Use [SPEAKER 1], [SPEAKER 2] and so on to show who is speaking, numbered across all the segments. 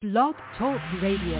[SPEAKER 1] Blog Talk Radio.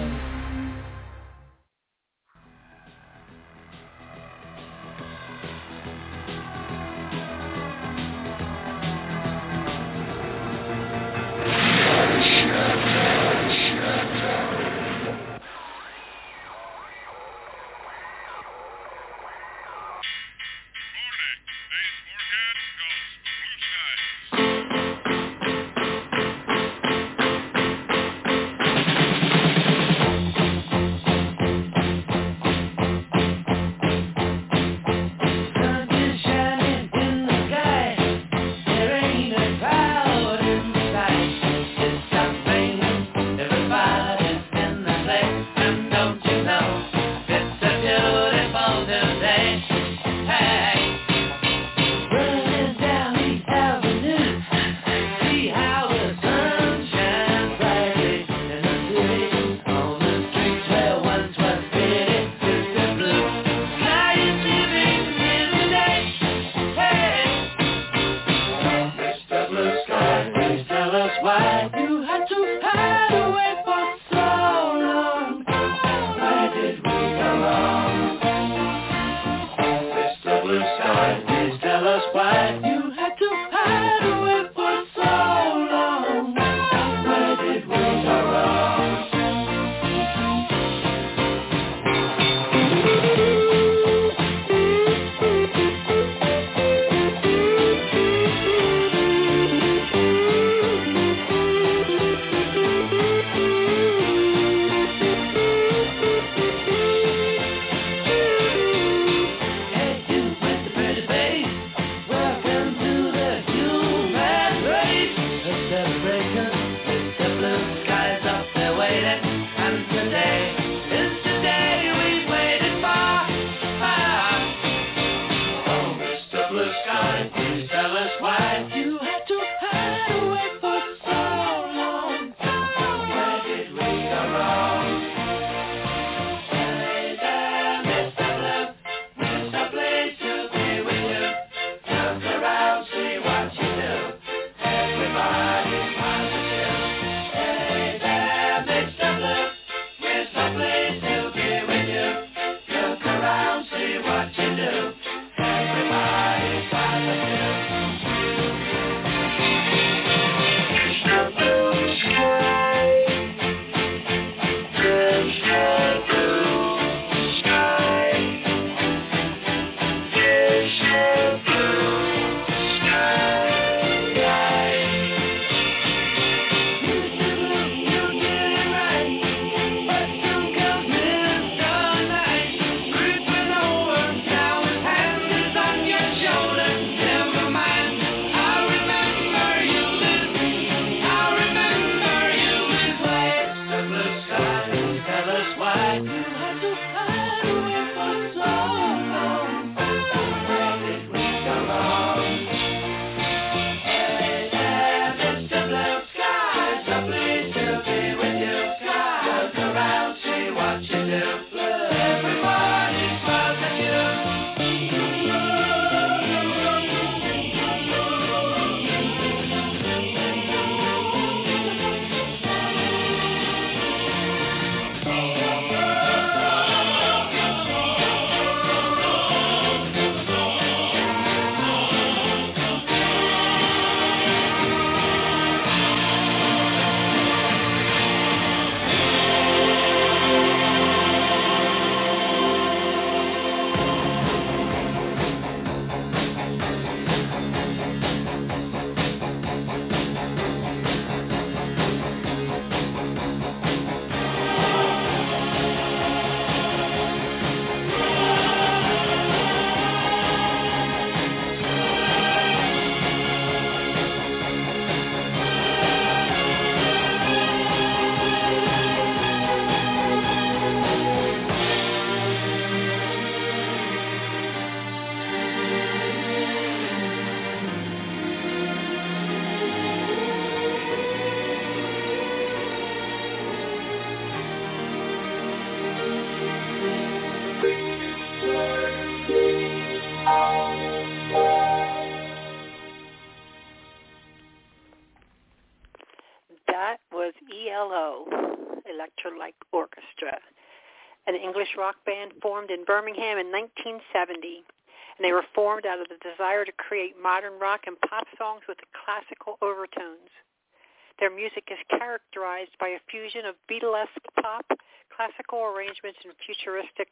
[SPEAKER 1] Electra Light Orchestra, an English rock band formed in Birmingham in 1970. And they were formed out of the desire to create modern rock and pop songs with classical overtones. Their music is characterized by a fusion of Beatlesque pop, classical arrangements, and futuristic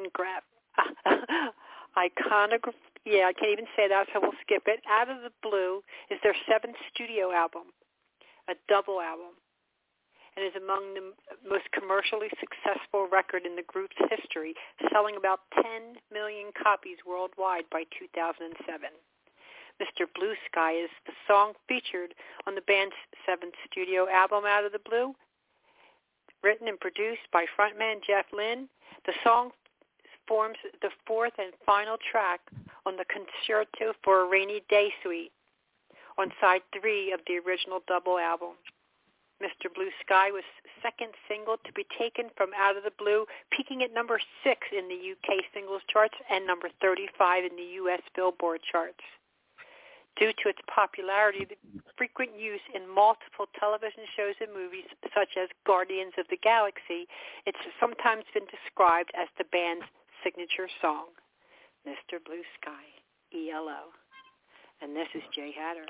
[SPEAKER 1] iconography. Yeah, I can't even say that, so we'll skip it. Out of the Blue is their 7th studio album, a double album, and is among the most commercially successful record in the group's history, selling about 10 million copies worldwide by 2007. Mr. Blue Sky is the song featured on the band's 7th studio album, Out of the Blue, written and produced by frontman Jeff Lynne. The song forms the 4th and final track on the Concerto for a Rainy Day suite on side 3 of the original double album. Mr. Blue Sky was second single to be taken from Out of the Blue, peaking at number 6 in the UK singles charts and number 35 in the US Billboard charts. Due to its popularity, the frequent use in multiple television shows and movies such as Guardians of the Galaxy, it's sometimes been described as the band's signature song, Mr. Blue Sky, ELO. And this is Jay Hatter.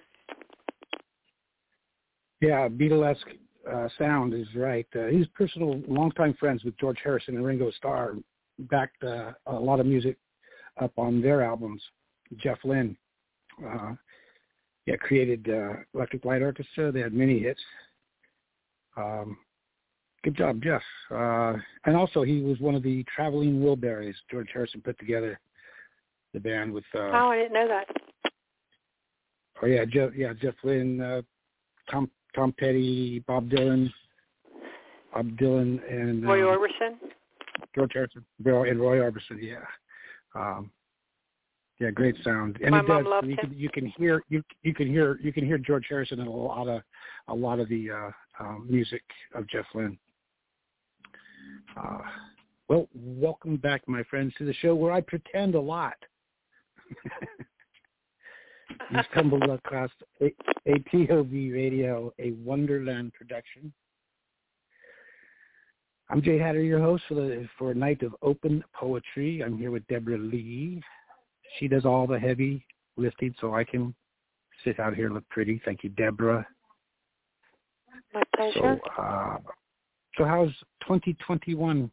[SPEAKER 2] Yeah, Beatlesque sound is right. He's personal, longtime friends with George Harrison and Ringo Starr, backed a lot of music up on their albums. Jeff Lynne created Electric Light Orchestra. They had many hits. Good job, Jeff. And also, he was one of the Traveling Wilburys. George Harrison put together the band with.
[SPEAKER 1] I didn't know that.
[SPEAKER 2] Oh yeah, Jeff Lynne, Tom Petty, Bob Dylan, and
[SPEAKER 1] Roy Orbison.
[SPEAKER 2] George Harrison, and Roy Orbison. Yeah. Yeah, great sound. And
[SPEAKER 1] my mom loved him.
[SPEAKER 2] You can hear George Harrison in a lot of the music of Jeff Lynne. Well, welcome back, my friends, to the show where I pretend a lot. You stumbled across ATOV Radio, a Wonderland production. I'm Jay Hatter, your host for a night of open poetry. I'm here with Deborah Lee. She does all the heavy lifting, so I can sit out here and look pretty. Thank you, Deborah.
[SPEAKER 1] My pleasure.
[SPEAKER 2] So how's 2021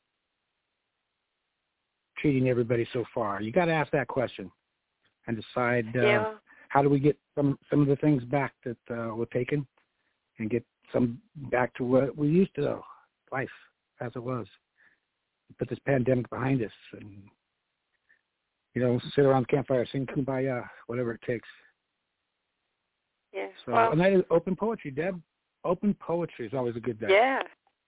[SPEAKER 2] treating everybody so far? You got to ask that question and decide how do we get some of the things back that were taken and get some back to what we used to know, life as it was. Put this pandemic behind us and, sit around the campfire, sing Kumbaya, whatever it takes.
[SPEAKER 1] Yeah.
[SPEAKER 2] So, a night of open poetry, Deb. Open poetry is always a good day.
[SPEAKER 1] Yeah.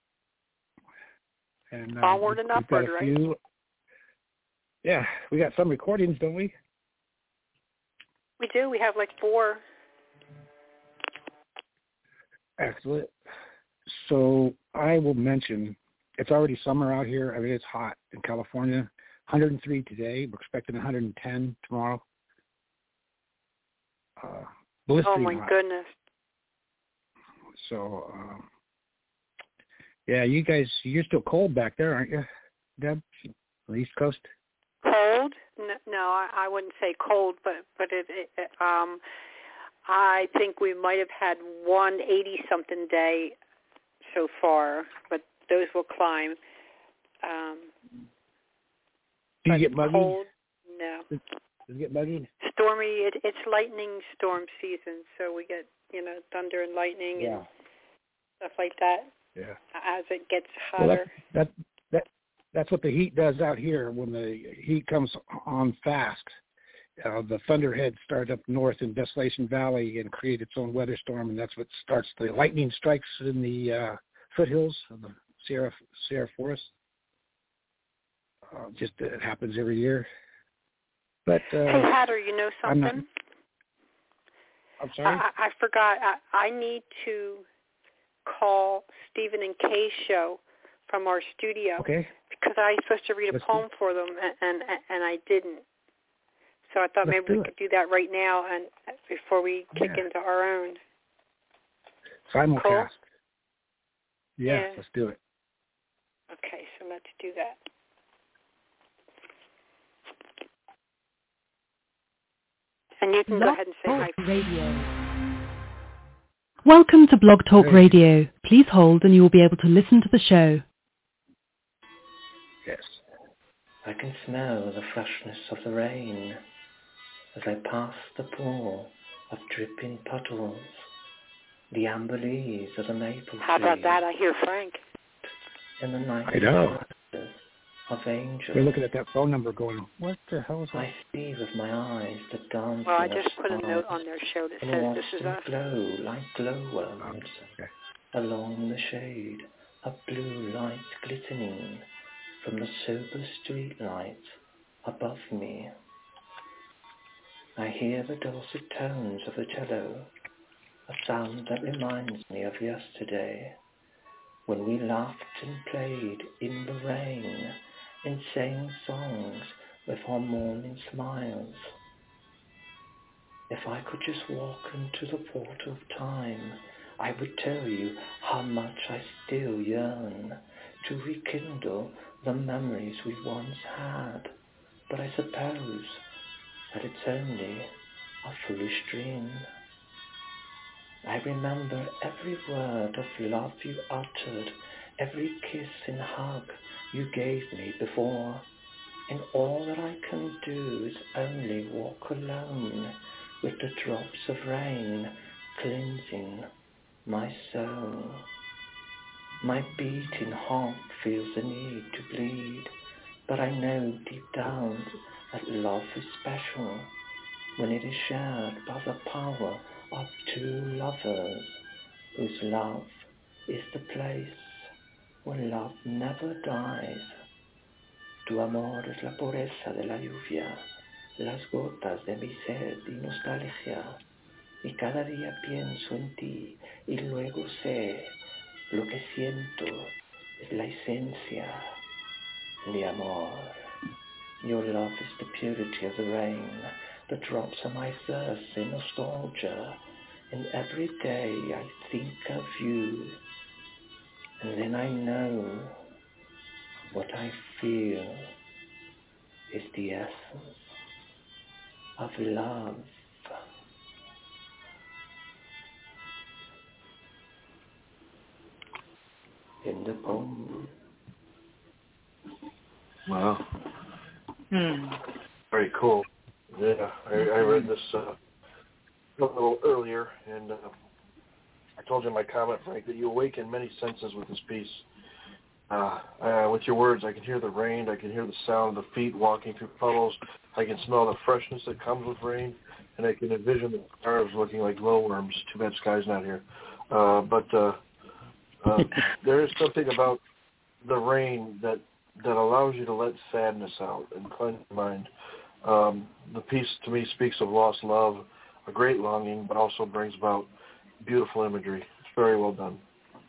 [SPEAKER 2] And
[SPEAKER 1] onward and upward, right?
[SPEAKER 2] Yeah, we got some recordings, don't we?
[SPEAKER 1] We do. We have like 4.
[SPEAKER 2] Excellent. So I will mention, it's already summer out here. I mean, it's hot in California. 103 today. We're expecting 110 tomorrow.
[SPEAKER 1] Oh, my goodness.
[SPEAKER 2] So, you guys, you're still cold back there, aren't you, Deb? On the East Coast?
[SPEAKER 1] Cold? No, I wouldn't say cold, but I think we might have had 180-something day so far, but those will climb.
[SPEAKER 2] Do you get muggy?
[SPEAKER 1] Cold? No.
[SPEAKER 2] Does it get muggy?
[SPEAKER 1] Stormy. It's lightning storm season, so we get thunder and lightning and stuff like that.
[SPEAKER 2] Yeah.
[SPEAKER 1] As it gets hotter.
[SPEAKER 2] Well, that's what the heat does out here. When the heat comes on fast, the thunderhead starts up north in Desolation Valley and create its own weather storm, and that's what starts the lightning strikes in the foothills of the Sierra Forest. It happens every year. But
[SPEAKER 1] hey, Hatter, you know something?
[SPEAKER 2] I'm sorry?
[SPEAKER 1] I forgot. I need to call Stephen and Kay's show from our studio.
[SPEAKER 2] Okay.
[SPEAKER 1] Because I was supposed to read a poem for them, and I didn't. So I thought maybe we could do that right now and before we kick into our own.
[SPEAKER 2] Simulcast.
[SPEAKER 1] Cool.
[SPEAKER 2] Yes, let's do it.
[SPEAKER 1] Okay, so let's do that. And you can go ahead and say hi.
[SPEAKER 3] Radio. Welcome to Blog Talk Radio. Please hold and you will be able to listen to the show.
[SPEAKER 2] Yes.
[SPEAKER 4] I can smell the freshness of the rain as I pass the pool of dripping puddles, the amber leaves of the maple tree.
[SPEAKER 1] How about that? I hear Frank.
[SPEAKER 4] In the night
[SPEAKER 2] I know.
[SPEAKER 4] of angels.
[SPEAKER 2] We're looking at that phone number going, what the hell is that?
[SPEAKER 4] I see with my eyes the dancing
[SPEAKER 1] Well, I just
[SPEAKER 4] of
[SPEAKER 1] put a
[SPEAKER 4] stars
[SPEAKER 1] note on their show that
[SPEAKER 4] and
[SPEAKER 1] says
[SPEAKER 4] watch
[SPEAKER 1] this is
[SPEAKER 4] them
[SPEAKER 1] us.
[SPEAKER 4] glow like glowworms
[SPEAKER 2] Okay.
[SPEAKER 4] along the shade of blue light glistening from the sober street light above me. I hear the dulcet tones of the cello, a sound that reminds me of yesterday, when we laughed and played in the rain and sang songs with our morning smiles. If I could just walk into the portal of time, I would tell you how much I still yearn to rekindle the memories we once had. But I suppose that it's only a foolish dream. I remember every word of love you uttered, every kiss and hug you gave me before, and all that I can do is only walk alone with the drops of rain cleansing my soul. My beating heart feels the need to bleed, but I know deep down that love is special when it is shared by the power of two lovers whose love is the place where love never dies. Tu amor es la pureza de la lluvia, las gotas de mi sed y nostalgia, y cada día pienso en ti y luego sé lo que siento es la esencia de amor. Your love is the purity of the rain, the drops of my thirst and nostalgia, and every day I think of you, and then I know what I feel is the essence of love. In the poem.
[SPEAKER 5] Wow. Very cool. Yeah, I read this a little earlier, and I told you in my comment, Frank, that you awaken many senses with this piece. With your words, I can hear the rain, I can hear the sound of the feet walking through puddles, I can smell the freshness that comes with rain, and I can envision the stars looking like glowworms. Too bad Sky's not here. But there is something about the rain that allows you to let sadness out and cleanse your mind. The piece, to me, speaks of lost love, a great longing, but also brings about beautiful imagery. It's very well done.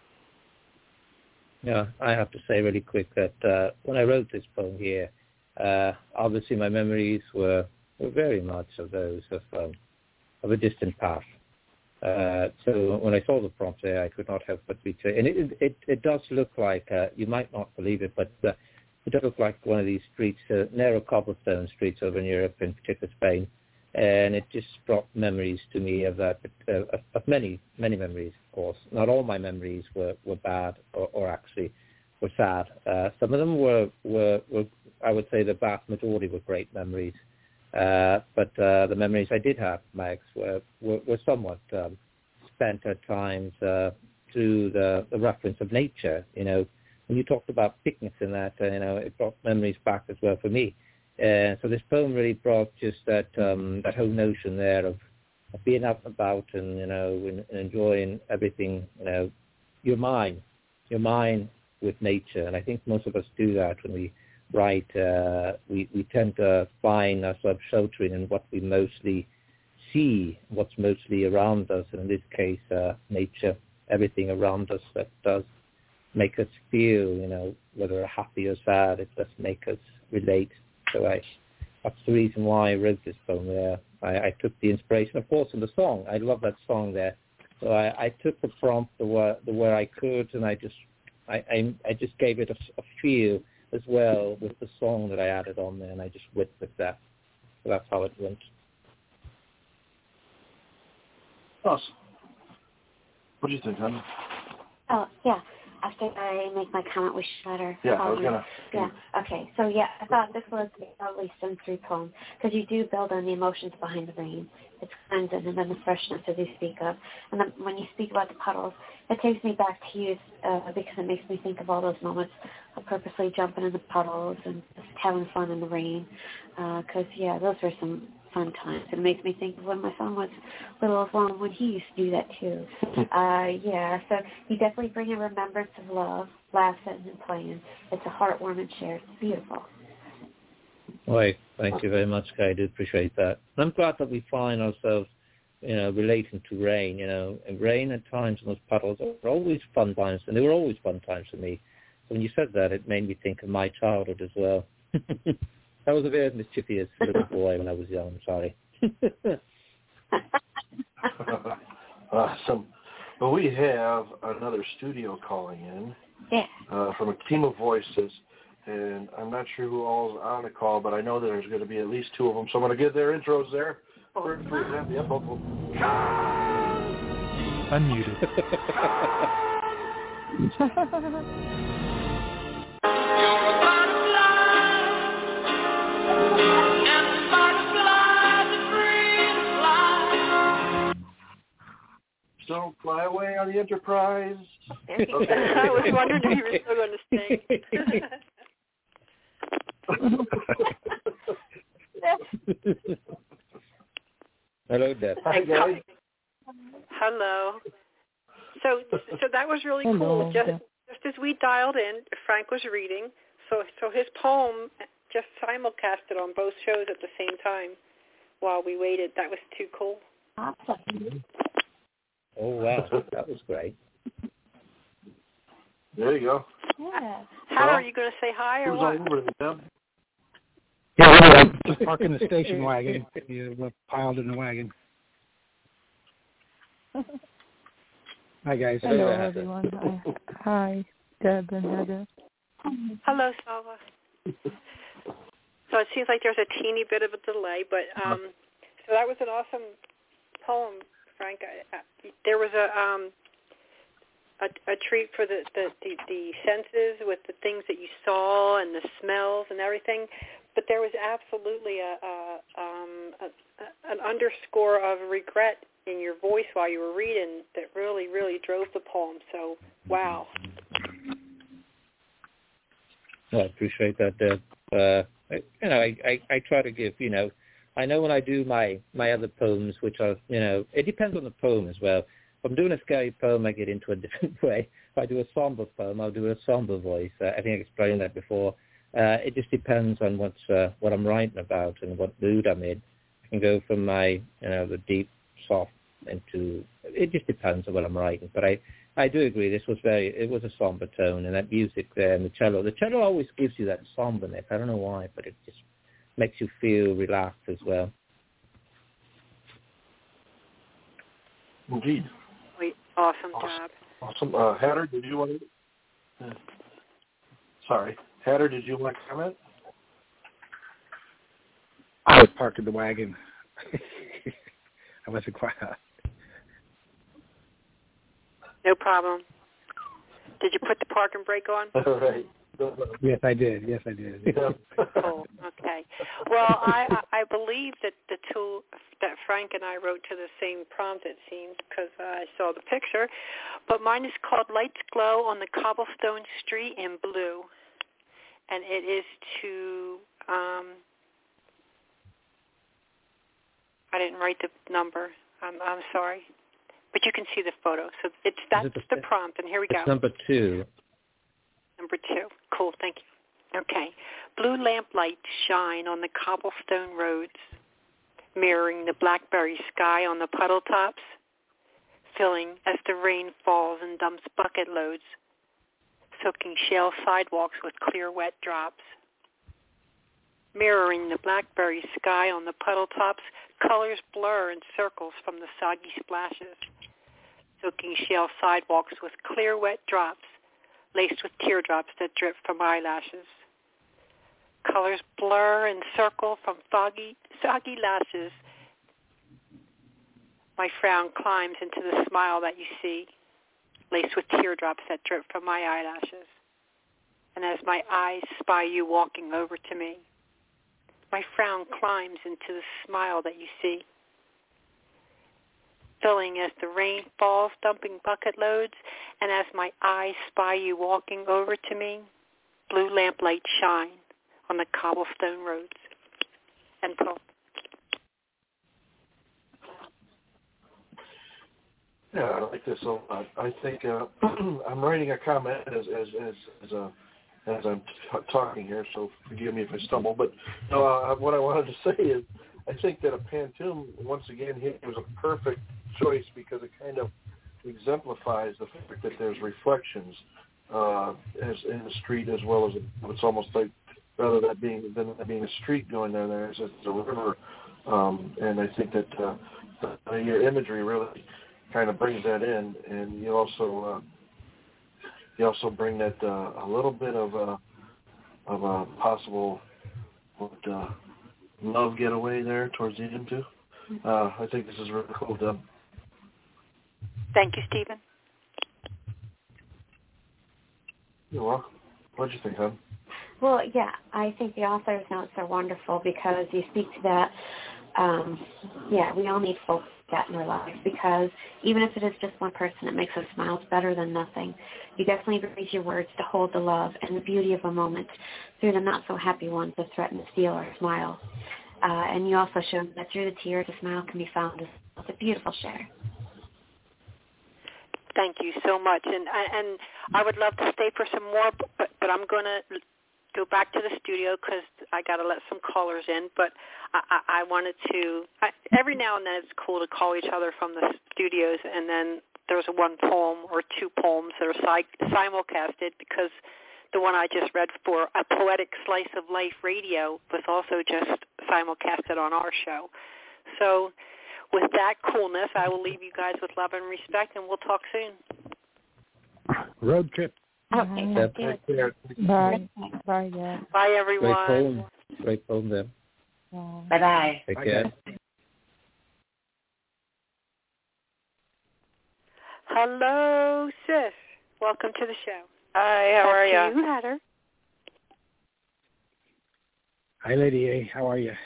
[SPEAKER 6] Yeah, I have to say really quick that when I wrote this poem here, obviously my memories were very much of those of a distant past. So when I saw the prompt there, I could not help but be clear. And it does look like, you might not believe it, but it does look like one of these streets, narrow cobblestone streets over in Europe, in particular Spain. And it just brought memories to me of that, of many, many memories, of course. Not all my memories were bad or actually were sad. Some of them were, I would say the vast majority were great memories. But the memories I did have, Max, were somewhat spent at times through the reference of nature. You know, when you talked about picnics and that, it brought memories back as well for me. So this poem really brought just that whole notion there of being out and about and and enjoying everything. Your mind with nature, and I think most of us do that when we write. We tend to find ourselves sheltering in what we mostly see, what's mostly around us, and in this case, nature, everything around us that does make us feel, whether we're happy or sad, it does make us relate. So that's the reason why I wrote this poem there. I took the inspiration, of course, in the song. I love that song there. So I took the prompt where I could, and I just I just gave it a feel as well with the song that I added on there, and I just went with that. So that's how it went.
[SPEAKER 5] Awesome. What do you think, honey?
[SPEAKER 7] Oh, yeah. After I make my comment, we should let her.
[SPEAKER 5] Yeah, I was going to.
[SPEAKER 7] Yeah, okay. So, yeah, I thought this was a lovely sensory poem because you do build on the emotions behind the rain. It's cleansing and then the freshness as you speak of. And then when you speak about the puddles, it takes me back to youth because it makes me think of all those moments of purposely jumping in the puddles and just having fun in the rain. Because, yeah, those were some fun times. It makes me think of when my son was little as well, when he used to do that too. Yeah, so you definitely bring a remembrance of love, laughing and playing. It's a heartwarming share. It's beautiful.
[SPEAKER 6] Right. Thank you very much, Kay. I do appreciate that. And I'm glad that we find ourselves, relating to rain. And rain at times and those puddles are always fun times, and they were always fun times for me. So when you said that, it made me think of my childhood as well. I was a very mischievous little boy when I was young. I'm sorry.
[SPEAKER 5] Awesome. Well, we have another studio calling in from a team of voices, and I'm not sure who all is on the call, but I know that there's going to be at least two of them, so I'm going to give their intros there. First, we have the vocal.
[SPEAKER 8] Unmuted.
[SPEAKER 5] Don't fly away on the Enterprise.
[SPEAKER 1] Okay. I was wondering if you were still going to sing.
[SPEAKER 6] Hello, Deb.
[SPEAKER 5] Hi, guys.
[SPEAKER 1] Hello. So that was really cool. Just as we dialed in, Frank was reading. So his poem just simulcasted on both shows at the same time while we waited. That was too cool.
[SPEAKER 7] Awesome.
[SPEAKER 6] Oh, wow. That was great.
[SPEAKER 5] There you go.
[SPEAKER 7] Yeah.
[SPEAKER 1] How are you going to say hi or what?
[SPEAKER 5] Over there,
[SPEAKER 2] Yeah, just parking the station wagon. You piled in the wagon. Hi, guys.
[SPEAKER 9] Hello, everyone. Hi, Deb and Heather.
[SPEAKER 1] Hello, Salva. So it seems like there's a teeny bit of a delay, but so that was an awesome poem, Frank. There was a treat for the senses with the things that you saw and the smells and everything, but there was absolutely an underscore of regret in your voice while you were reading that really, really drove the poem. So, wow.
[SPEAKER 6] Well, I appreciate that, Deb. I try to give, I know when I do my other poems, which are, it depends on the poem as well. If I'm doing a scary poem, I get into a different way. If I do a somber poem, I'll do a somber voice. I think I explained that before. It just depends on what I'm writing about and what mood I'm in. I can go from my, the deep, soft into, it just depends on what I'm writing. But I do agree, it was a somber tone, and that music there and the cello always gives you that somberness. I don't know why, but it just makes you feel relaxed as well.
[SPEAKER 5] Indeed.
[SPEAKER 1] Awesome job.
[SPEAKER 5] Awesome. Hatter, did you want to? Sorry, Hatter, did you want to comment?
[SPEAKER 2] I was parking the wagon. I wasn't quite.
[SPEAKER 1] No problem. Did you put the park and brake on?
[SPEAKER 5] All right.
[SPEAKER 2] Yes, I did.
[SPEAKER 1] Cool. Okay. Well, I believe that the two that Frank and I wrote to the same prompt, it seems, because I saw the picture. But mine is called Lights Glow on the Cobblestone Street in Blue. And it is to, I didn't write the number. I'm sorry. But you can see the photo. So that's the prompt, and here we go.
[SPEAKER 6] It's number 2.
[SPEAKER 1] Number 2. Cool, thank you. Okay. Blue lamplights shine on the cobblestone roads, mirroring the blackberry sky on the puddle tops, filling as the rain falls and dumps bucket loads, soaking shale sidewalks with clear wet drops. Mirroring the blackberry sky on the puddle tops, colors blur in circles from the soggy splashes, soaking shale sidewalks with clear wet drops, laced with teardrops that drip from eyelashes. Colors blur and circle from soggy lashes. My frown climbs into the smile that you see, laced with teardrops that drip from my eyelashes. And as my eyes spy you walking over to me, my frown climbs into the smile that you see, filling as the rain falls, dumping bucket loads, and as my eyes spy you walking over to me, blue lamplight shine on the cobblestone roads. And poem.
[SPEAKER 5] Yeah, I like this a lot. I think I'm writing a comment as I'm talking here, so forgive me if I stumble. But what I wanted to say is, I think that a Pantoum, once again, here was a perfect choice because it kind of exemplifies the fact that there's reflections as in the street as well as it's almost like rather than being a street going down there, it's a river, and I think that your imagery really kind of brings that in, and you also bring that a little bit of a possible love getaway there towards the end too. I think this is really cool done.
[SPEAKER 1] Thank you, Stephen.
[SPEAKER 5] You're welcome. What'd you think, hon?
[SPEAKER 7] Well, yeah, I think the author's notes are wonderful because you speak to that. We all need folks like that in our lives because even if it is just one person that makes us smile, it's better than nothing. You definitely raise your words to hold the love and the beauty of a moment through the not-so-happy ones that threaten to steal our smile. And you also show that through the tears, a smile can be found. It's a beautiful share.
[SPEAKER 1] Thank you so much. And I would love to stay for some more, but I'm going to go back to the studio because I got to let some callers in. But I wanted to, every now and then it's cool to call each other from the studios, and then there's one poem or two poems that are simulcasted because the one I just read for A Poetic Slice of Life Radio was also just simulcasted on our show. So with that coolness, I will leave you guys with love and respect, and we'll talk soon.
[SPEAKER 2] Road trip.
[SPEAKER 7] Okay.
[SPEAKER 9] Bye. Bye, Dad.
[SPEAKER 1] Bye, everyone.
[SPEAKER 6] Great poem there.
[SPEAKER 8] Bye-bye.
[SPEAKER 6] Take care.
[SPEAKER 1] Hello, sis. Welcome to the show.
[SPEAKER 8] Hi, how are you?
[SPEAKER 1] You had her.
[SPEAKER 2] Hi, Lady A. How are you?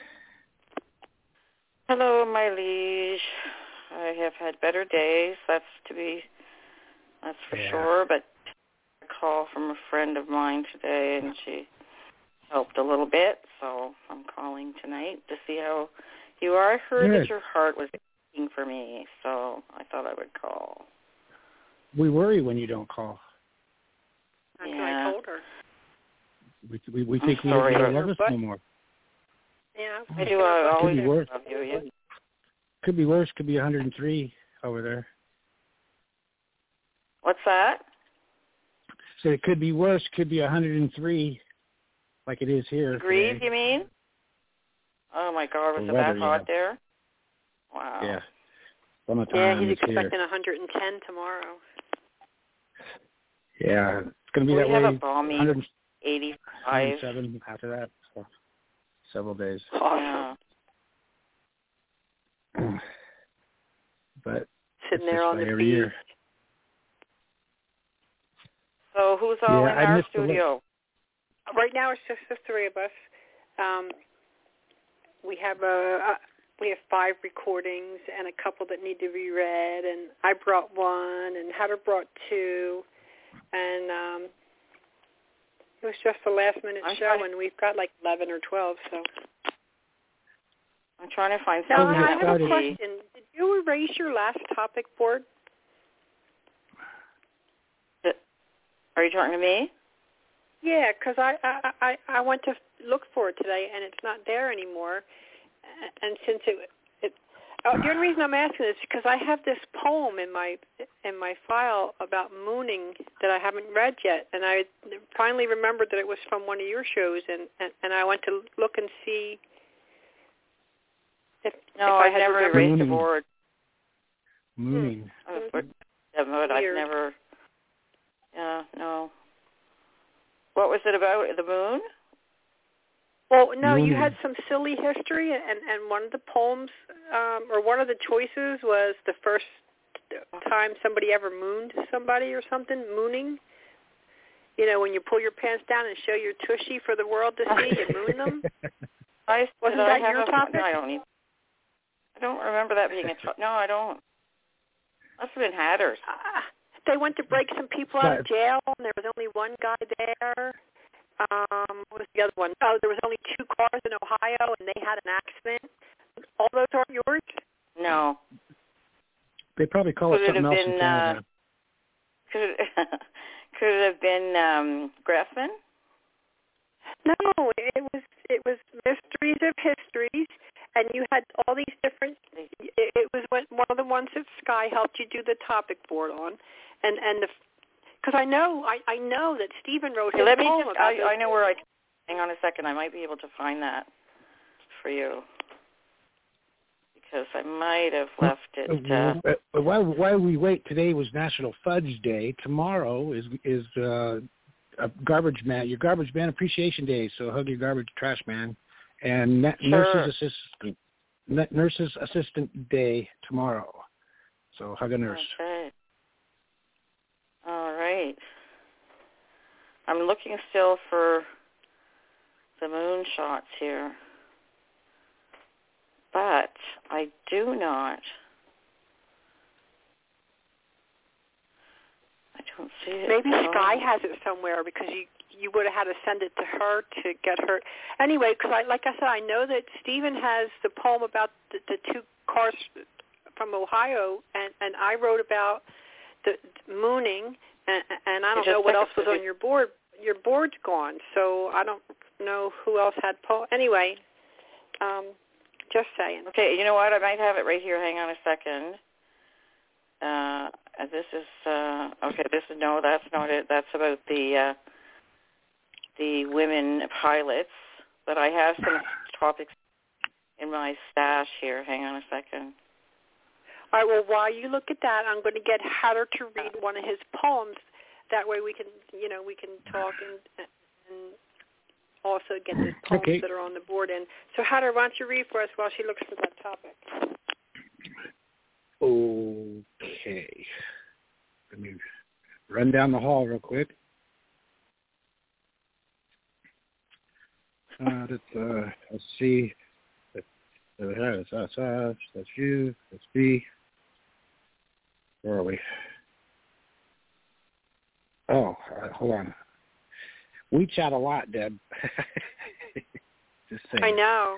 [SPEAKER 8] Hello, my liege. I have had better days, that's for sure, but a call from a friend of mine today, and she helped a little bit, so I'm calling tonight to see how you are. I heard that your heart was aching for me, so I thought I would call.
[SPEAKER 2] We worry when you don't call.
[SPEAKER 1] That's what I told her.
[SPEAKER 2] We think you don't love us anymore.
[SPEAKER 1] Yeah,
[SPEAKER 8] I do always love you. Yeah.
[SPEAKER 2] Could be worse. Could be 103 over there.
[SPEAKER 8] What's that?
[SPEAKER 2] So it could be worse. Could be 103, like it is here.
[SPEAKER 8] Degrees, you mean? Oh my God, was it that hot there? Wow.
[SPEAKER 2] Yeah.
[SPEAKER 1] He's expecting 110 tomorrow.
[SPEAKER 2] Yeah, it's going to be that way.
[SPEAKER 8] We have a balmy 85.
[SPEAKER 2] 107 after that. So several days.
[SPEAKER 8] Awesome.
[SPEAKER 2] But
[SPEAKER 1] sitting there on the beach.
[SPEAKER 2] Year.
[SPEAKER 8] So who's all in our studio?
[SPEAKER 1] Right now it's just the three of us. We have 5 recordings and a couple that need to be read, and I brought one, and Heather brought 2, and it was just a last-minute show, and we've got like 11 or 12, so.
[SPEAKER 8] I'm trying to find
[SPEAKER 1] something. Now, I have a question. Did you erase your last topic board?
[SPEAKER 8] Are you talking to me?
[SPEAKER 1] Yeah, because I went to look for it today, and it's not there anymore. And since the only reason I'm asking is because I have this poem in my file about mooning that I haven't read yet, and I finally remembered that it was from one of your shows, and I went to look and see.
[SPEAKER 8] I never erased the board.
[SPEAKER 2] Mooning.
[SPEAKER 8] I've never. Yeah, no. What was it about? The moon?
[SPEAKER 1] Well, no, you had some silly history, and one of the poems, or one of the choices was the first time somebody ever mooned somebody or something, mooning. You know, when you pull your pants down and show your tushy for the world to see, you moon them. Wasn't that your topic?
[SPEAKER 8] No, I don't remember that being a topic. No, I don't. Must have been Hatters.
[SPEAKER 1] They went to break some people out of jail, and there was only one guy there. What was the other one? Oh, there was only 2 cars in Ohio, and they had an accident. All those aren't yours?
[SPEAKER 8] No.
[SPEAKER 2] They probably call it something else in Canada.
[SPEAKER 8] Could it have been Grassman?
[SPEAKER 1] No, it was Mysteries of Histories, and you had all these different. It was one of the ones that Sky helped you do the topic board on, and because I know that Stephen wrote his poem about this.
[SPEAKER 8] I know where I. Hang on a second, I might be able to find that for you because I might have left it.
[SPEAKER 2] While we wait, today was National Fudge Day. Tomorrow is a garbage man, your garbage man appreciation day. So hug your garbage trash man, and nurses assistant day tomorrow. So hug a nurse.
[SPEAKER 8] Okay. All right. I'm looking still for the moon shots here, but I do not. I don't see it.
[SPEAKER 1] Maybe Sky has it somewhere because you would have had to send it to her to get her. Anyway, because like I said, I know that Stephen has the poem about the 2 cars from Ohio, and I wrote about the mooning, and I don't know what else was on your board. Your board's gone, so I don't know who else had poem. Anyway, just saying.
[SPEAKER 8] Okay, you know what? I might have it right here. Hang on a second. This is okay. That's not it. That's about the women pilots. But I have some topics in my stash here. Hang on a second.
[SPEAKER 1] All right. Well, while you look at that, I'm going to get Hatter to read one of his poems. That way, we can talk and also get the poems that are on the board in. So, Hatter, why don't you read for us while she looks for that topic?
[SPEAKER 2] Okay. Let me run down the hall real quick. Let's see. That's us. That's you. That's me. Where are we? Oh, hold on. We chat a lot, Deb. Just saying.
[SPEAKER 1] I know.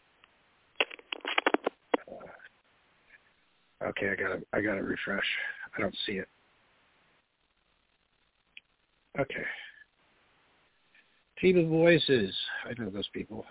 [SPEAKER 2] Okay, I gotta refresh. I don't see it. Okay. Team of Voices. I know those people.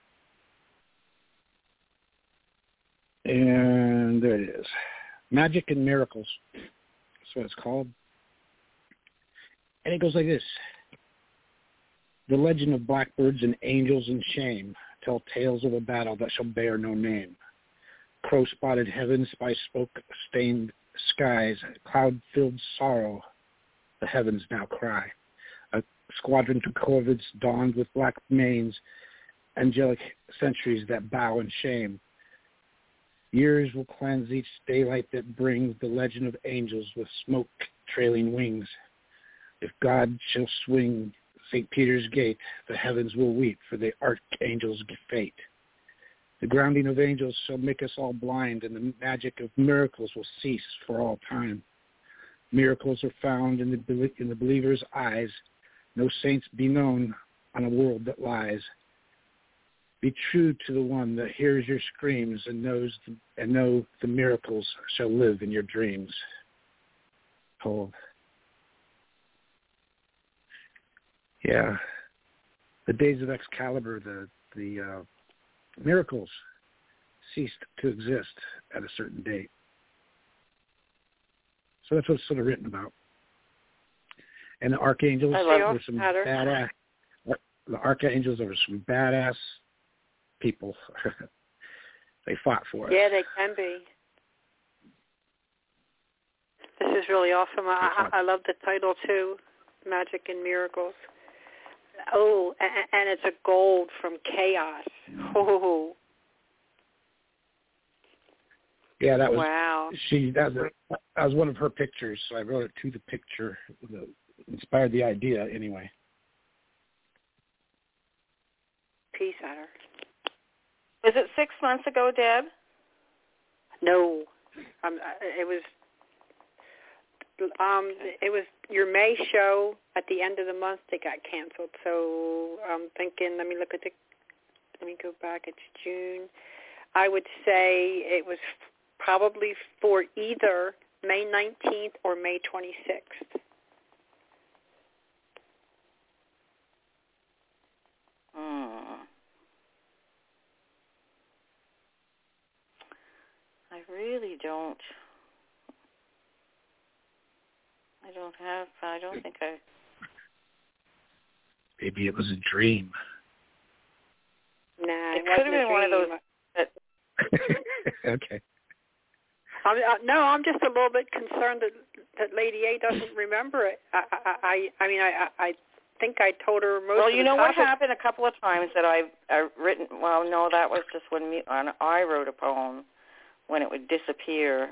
[SPEAKER 2] And there it is. Magic and Miracles. That's what it's called. And it goes like this. The legend of blackbirds and angels in shame tell tales of a battle that shall bear no name. Crow-spotted heavens, spice-smoke-stained skies, cloud-filled sorrow, the heavens now cry. A squadron to corvids dawned with black manes, angelic sentries that bow in shame. Years will cleanse each daylight that brings the legend of angels with smoke-trailing wings. If God shall swing St. Peter's gate, the heavens will weep for the archangel's fate. The grounding of angels shall make us all blind, and the magic of miracles will cease for all time. Miracles are found in the believer's eyes. No saints be known on a world that lies. Be true to the one that hears your screams and know the miracles shall live in your dreams. Oh. Yeah. The days of Excalibur, the miracles ceased to exist at a certain date. So that's what it's sort of written about. And the archangels were some badass. The archangels are some badass people. They fought for us.
[SPEAKER 1] Yeah, they can be. This is really awesome. I love the title too, Magic and Miracles. Oh, and it's a gold from Chaos. Oh.
[SPEAKER 2] Yeah, that was
[SPEAKER 1] wow.
[SPEAKER 2] That was one of her pictures, so I wrote it to the picture. Inspired the idea, anyway.
[SPEAKER 1] Peace at her.
[SPEAKER 8] Was it 6 months ago, Deb?
[SPEAKER 1] No, it was your May show at the end of the month that got canceled. So I'm thinking, let me go back. It's June. I would say it was probably for either May 19th or May 26th.
[SPEAKER 8] I don't think I...
[SPEAKER 2] Maybe it was a dream.
[SPEAKER 1] Nah,
[SPEAKER 8] it could have been one of those...
[SPEAKER 2] Okay.
[SPEAKER 1] I'm just a little bit concerned that Lady A doesn't remember it. I think I told her most of the
[SPEAKER 8] Well, you know what
[SPEAKER 1] topic.
[SPEAKER 8] happened a couple of times that I've written... Well, no, that was just when I wrote a poem, when it would disappear.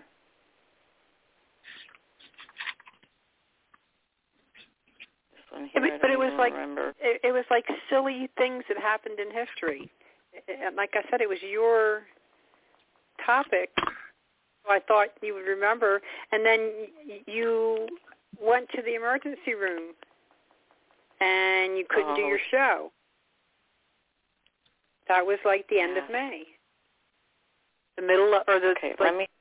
[SPEAKER 1] But it was like it was like silly things that happened in history. And like I said, it was your topic, so I thought you would remember. And then you went to the emergency room, and you couldn't do your show. That was like the end of May, the middle or the.
[SPEAKER 8] Okay, let me.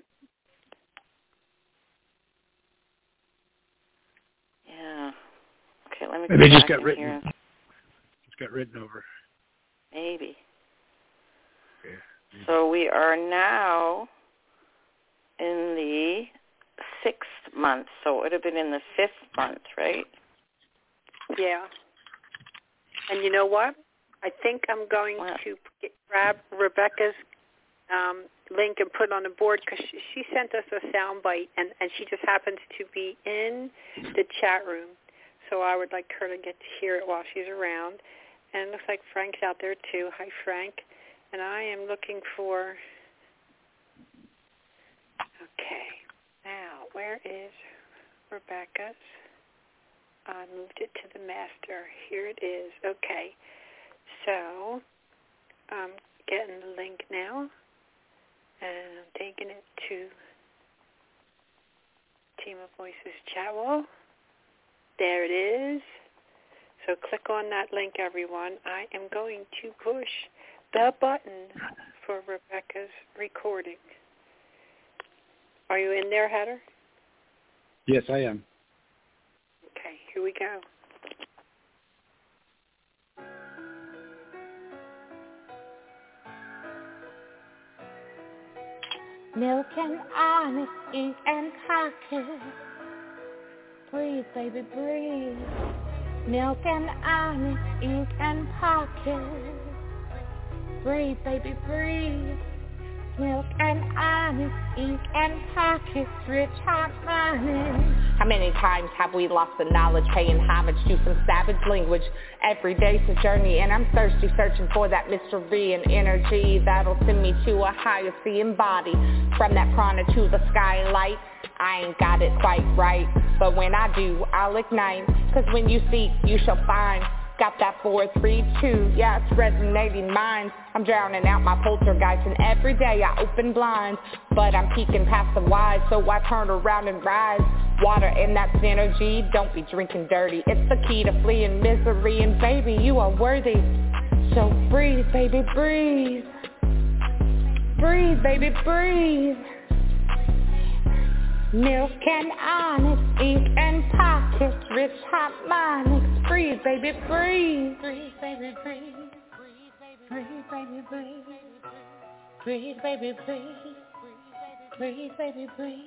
[SPEAKER 8] Yeah. Okay, let me.
[SPEAKER 2] They just got written. Here. Just got written over.
[SPEAKER 8] Maybe.
[SPEAKER 2] Yeah.
[SPEAKER 8] So we are now in the 6th month. So it would have been in the 5th month, right?
[SPEAKER 1] Yeah. And you know what? I think I'm going to grab Rebecca's link and put it on the board because she sent us a sound bite, and she just happens to be in the chat room. So I would like her to get to hear it while she's around. And it looks like Frank's out there too. Hi, Frank. And I am looking for... Okay. Now, where is Rebecca's? I moved it to the master. Here it is. Okay. So I'm getting the link now. And I'm taking it to Team of Voices chat wall. There it is. So click on that link, everyone. I am going to push the button for Rebecca's recording. Are you in there, Heather?
[SPEAKER 2] Yes, I am.
[SPEAKER 1] Okay, here we go.
[SPEAKER 10] Milk and honest ink and pocket. Breathe, baby, breathe. Milk and honest ink and pocket. Breathe, baby, breathe. Milk and honest ink and pockets, rich hot money. How many times have we lost the knowledge, paying homage to some savage language? Every day's a journey and I'm thirsty, searching for that mystery and energy that'll send me to a higher seeing body. From that prana to the skylight, I ain't got it quite right, but when I do, I'll ignite. Cause when you seek, you shall find. Got that 432, yeah, it's resonating minds. I'm drowning out my poltergeist, and every day I open blinds. But I'm peeking past the wise, so I turn around and rise. Water in that synergy, don't be drinking dirty. It's the key to fleeing misery, and baby, you are worthy. So breathe, baby, breathe. Breathe, baby, breathe. Milk and honest ink and pockets, rich harmonics. Breathe, baby, breathe. Breathe, baby, breathe. Breathe, baby, breathe. Breathe, baby, breathe. Breathe, baby, breathe.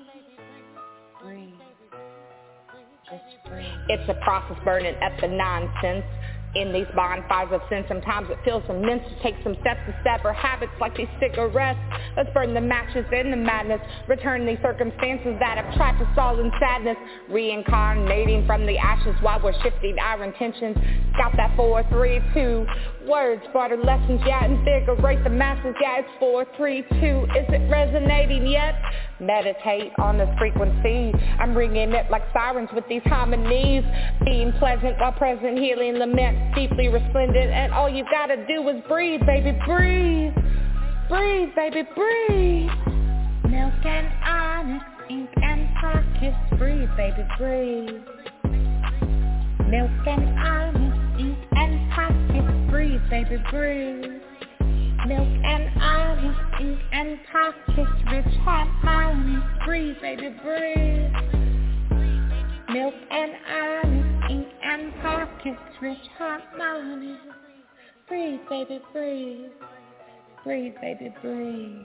[SPEAKER 10] Breathe. Just breathe. It's a process burning up the nonsense. In these bonfires of sin, sometimes it feels immense to take some steps to sever habits like these cigarettes. Let's burn the matches in the madness, return these circumstances that have trapped us all in sadness, reincarnating from the ashes while we're shifting our intentions. Got that 4, 3, 2 words, broader lessons, yeah, invigorate the masses, yeah, it's 4, 3, 2. Is it resonating yet? Meditate on this frequency. I'm ringing it like sirens with these harmonies, being pleasant while present, healing lament, deeply resplendent, and all you gotta do is breathe, baby, breathe. Breathe, baby, breathe. Milk and onyx, ink and pockets, breathe, baby, breathe. Milk and onyx, ink and pockets, breathe, baby, breathe. Milk and onyx, ink and pockets, rich harmonies, breathe, baby, breathe. Milk and onyx, ink and pockets, rich harmonies, breathe, baby, breathe. Breathe, baby, breathe.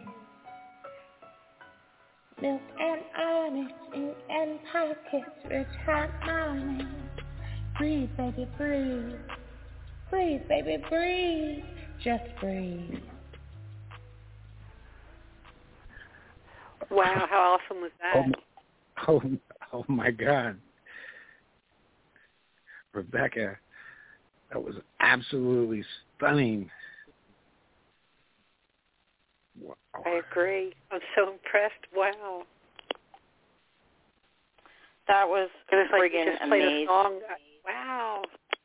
[SPEAKER 10] Milk and onyx, ink and pockets, rich harmonies, breathe, baby, breathe. Breathe, baby, breathe. Just breathe.
[SPEAKER 1] Wow, how awesome was that?
[SPEAKER 2] Oh my God. Rebecca, that was absolutely stunning. Wow.
[SPEAKER 1] I agree. I'm so impressed. Wow.
[SPEAKER 8] That was friggin'
[SPEAKER 1] just
[SPEAKER 8] amazing.
[SPEAKER 1] A song. Wow.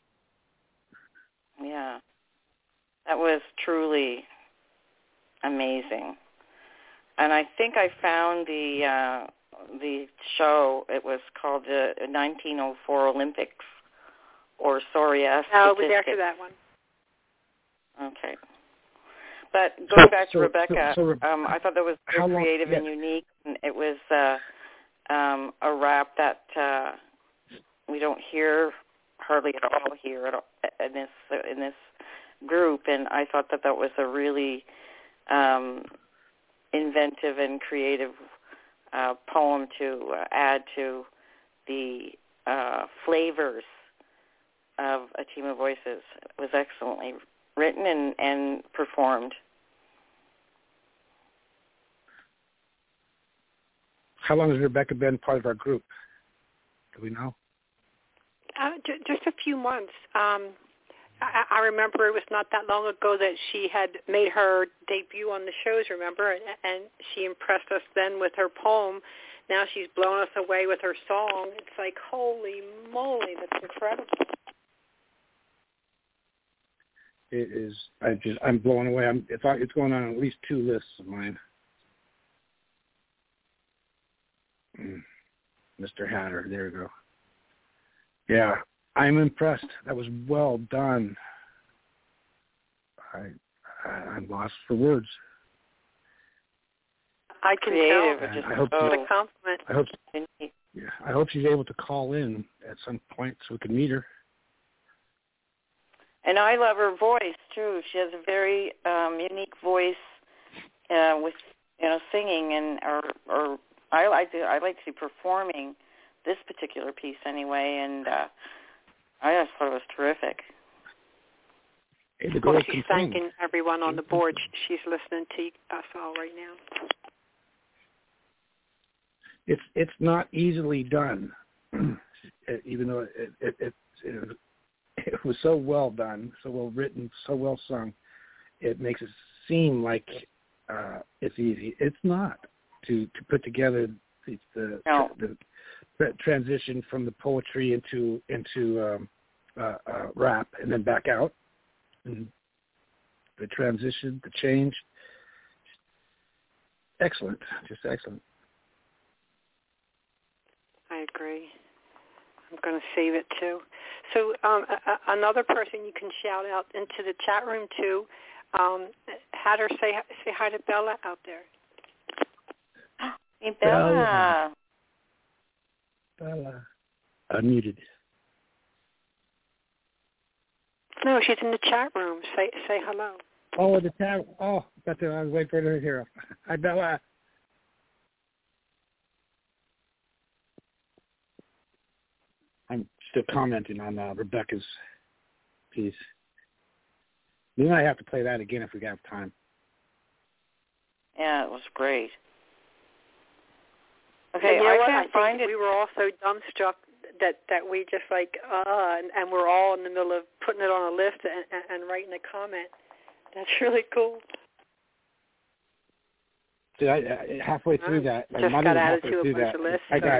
[SPEAKER 8] Yeah. That was truly amazing. And I think I found the show. It was called the 1904 Olympics, or sorry,
[SPEAKER 1] No, it was after that one.
[SPEAKER 8] Okay. But going back to Rebecca, I thought that was very creative and unique. And it was a rap that we don't hear hardly at all here in this group, and I thought that was a really inventive and creative poem to add to the flavors of A Team of Voices. It was excellently written and performed.
[SPEAKER 2] How long has Rebecca been part of our group? Do we know?
[SPEAKER 1] Just a few months. I remember it was not that long ago that she had made her debut on the shows, remember? And she impressed us then with her poem. Now she's blown us away with her song. It's like, holy moly, that's incredible.
[SPEAKER 2] It is. I'm blown away. It's going on at least 2 lists of mine. Mr. Hatter, there you go. Yeah, I'm impressed. That was well done. I'm lost for words.
[SPEAKER 1] I can
[SPEAKER 8] tell.
[SPEAKER 2] I hope
[SPEAKER 1] a compliment.
[SPEAKER 2] I hope she's able to call in at some point so we can meet her.
[SPEAKER 8] And I love her voice too. She has a very unique voice with singing or I like to see performing this particular piece anyway, and I just thought it was terrific.
[SPEAKER 1] Well, she's thanking everyone on the board. She's listening to us all right now.
[SPEAKER 2] It's not easily done, even though it was so well done, so well written, so well sung. It makes it seem like it's easy. It's not to put together the transition from the poetry into rap and then back out, and the transition, the change. Excellent, just excellent.
[SPEAKER 1] I agree. I'm going to save it too. So another person you can shout out into the chat room too. Hatter, say hi to Bella out there.
[SPEAKER 8] Hey, Bella.
[SPEAKER 2] Bella. Unmuted.
[SPEAKER 1] No, she's in the chat room. Say hello.
[SPEAKER 2] Oh, the chat. Oh, I was waiting for her to hear. Hi, Bella. I'm still commenting on Rebecca's piece. We might have to play that again if we have time.
[SPEAKER 8] Yeah, it was great. Okay,
[SPEAKER 1] you know
[SPEAKER 8] I
[SPEAKER 1] what?
[SPEAKER 8] can't find it.
[SPEAKER 1] We were all so dumbstruck that we just and we're all in the middle of putting it on a list and writing a comment. That's really cool.
[SPEAKER 2] See, I halfway through that,
[SPEAKER 1] just got added to a bunch of lists.
[SPEAKER 2] I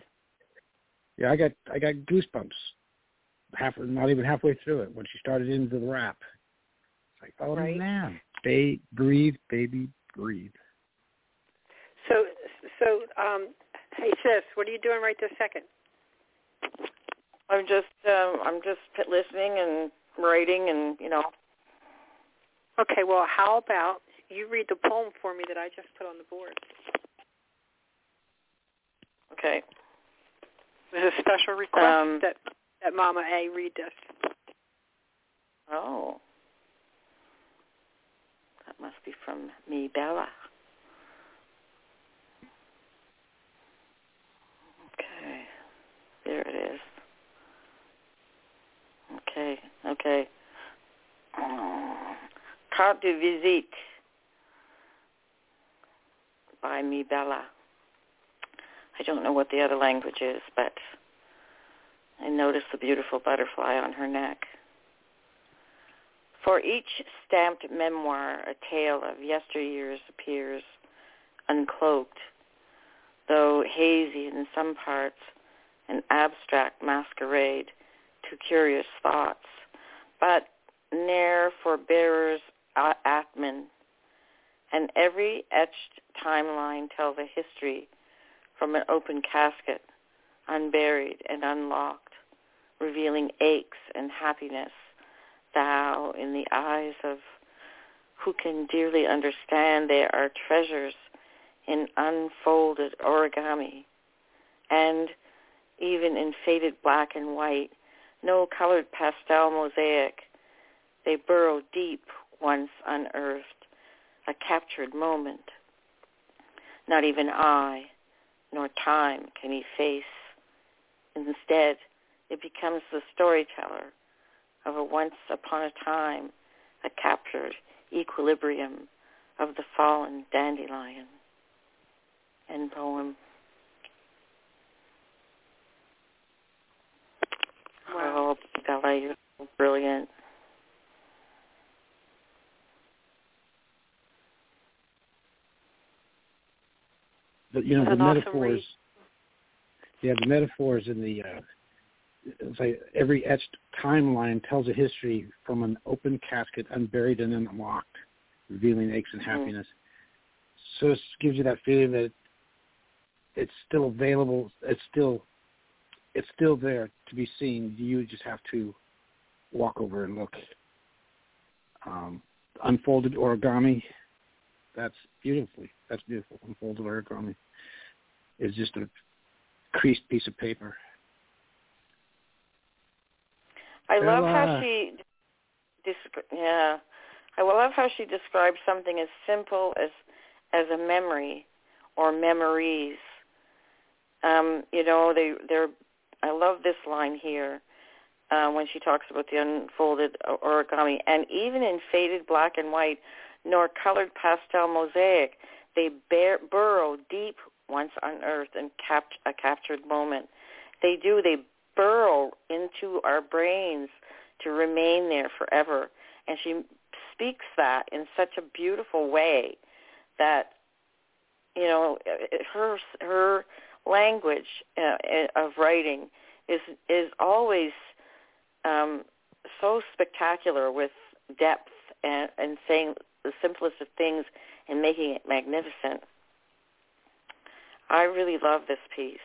[SPEAKER 2] got goosebumps. Not even halfway through it when she started into the rap. It's like, oh
[SPEAKER 1] right.
[SPEAKER 2] man, breathe, baby, breathe.
[SPEAKER 1] So, hey sis, what are you doing right this second?
[SPEAKER 8] I'm just listening and writing, and
[SPEAKER 1] Okay, well, how about you read the poem for me that I just put on the board?
[SPEAKER 8] Okay.
[SPEAKER 1] There's a special request that Mama A read this.
[SPEAKER 8] Oh. That must be from me, Bella. Okay. There it is. Okay. Carte de visite by me, Bella. I don't know what the other language is, but I noticed the beautiful butterfly on her neck. For each stamped memoir, a tale of yesteryears appears, uncloaked, though hazy in some parts, an abstract masquerade to curious thoughts, but ne'er for bearers Atman, and every etched timeline tells a history from an open casket, unburied and unlocked, revealing aches and happiness, thou in the eyes of who can dearly understand there are treasures in unfolded origami, and even in faded black and white, no colored pastel mosaic, they burrow deep once unearthed, a captured moment. Not even I nor time can efface. Instead, it becomes the storyteller of a once upon a time, a captured equilibrium of the fallen dandelion. End poem. Wow. Oh, Bella, you're so brilliant.
[SPEAKER 2] But the metaphors. Yeah, the metaphors in the it's like every etched timeline tells a history from an open casket, unburied and unlocked, revealing aches and happiness. So it gives you that feeling that it's still available. It's still there to be seen. You just have to walk over and look. Unfolded origami. That's beautiful. Unfolded origami is just a creased piece of paper.
[SPEAKER 8] I love how she describes something as simple as a memory or memories. I love this line here when she talks about the unfolded origami. And even in faded black and white, nor colored pastel mosaic, they burrow deep once unearthed and a captured moment. They burrow into our brains to remain there forever. And she speaks that in such a beautiful way that, her language of writing is always so spectacular, with depth and saying the simplest of things and making it magnificent. I really love this piece.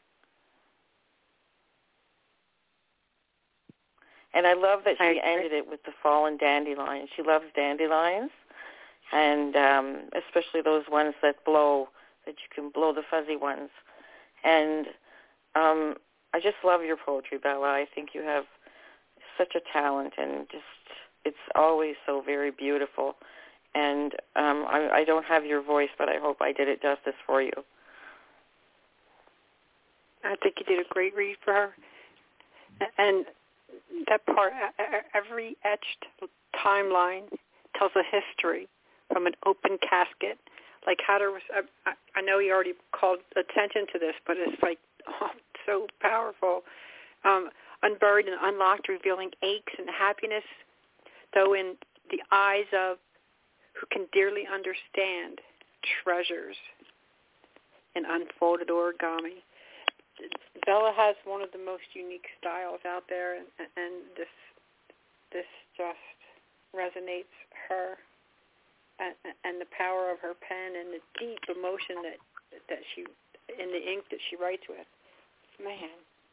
[SPEAKER 8] And I love that she ended it with the fallen dandelion. She loves dandelions, and especially those ones that blow, that you can blow the fuzzy ones. And I just love your poetry, Bella. I think you have such a talent, and it's always so very beautiful. And I don't have your voice, but I hope I did it justice for you. I
[SPEAKER 1] think you did a great read for her. And that part, every etched timeline tells a history from an open casket. Like Hatter was, I know he already called attention to this, but it's like so powerful. Unburied and unlocked, revealing aches and happiness, though in the eyes of who can dearly understand treasures in unfolded origami. Bella has one of the most unique styles out there, and this just resonates her and the power of her pen and the deep emotion that she in the ink that she writes with. Man.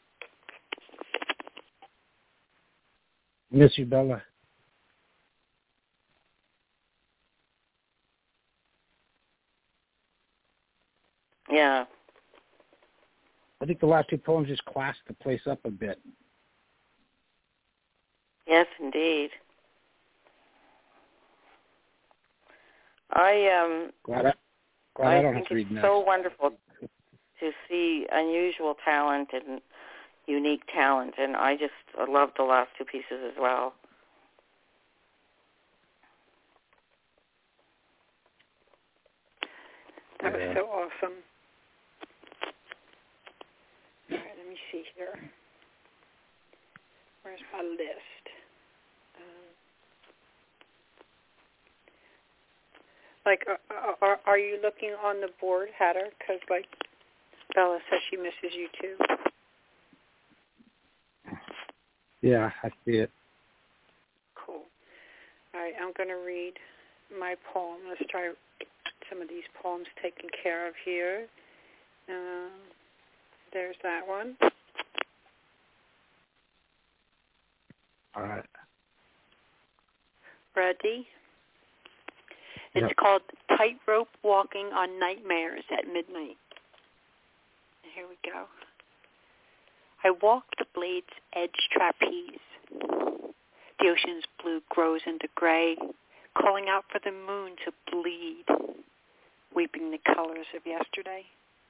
[SPEAKER 2] Miss you, Bella.
[SPEAKER 8] Yeah.
[SPEAKER 2] I think the last two poems just classed the place up a bit.
[SPEAKER 8] Yes, indeed. I
[SPEAKER 2] don't have
[SPEAKER 8] think
[SPEAKER 2] to read
[SPEAKER 8] it's
[SPEAKER 2] next.
[SPEAKER 8] so wonderful to see unusual talent and unique talent, and I love the last two pieces as well.
[SPEAKER 1] That was so awesome. All right, let me see here. Where's my list? Are you looking on the board, Hatter? Because, like, Bella says she misses you, too.
[SPEAKER 2] Yeah, I see it.
[SPEAKER 1] Cool. All right, I'm going to read my poem. Let's try some of these poems taken care of here. There's that one.
[SPEAKER 2] All right.
[SPEAKER 1] Ready?
[SPEAKER 2] Yep.
[SPEAKER 1] It's called Tightrope Walking on Nightmares at Midnight. Here we go. I walk the blade's edge trapeze. The ocean's blue grows into gray, calling out for the moon to bleed, weeping the colors of yesterday.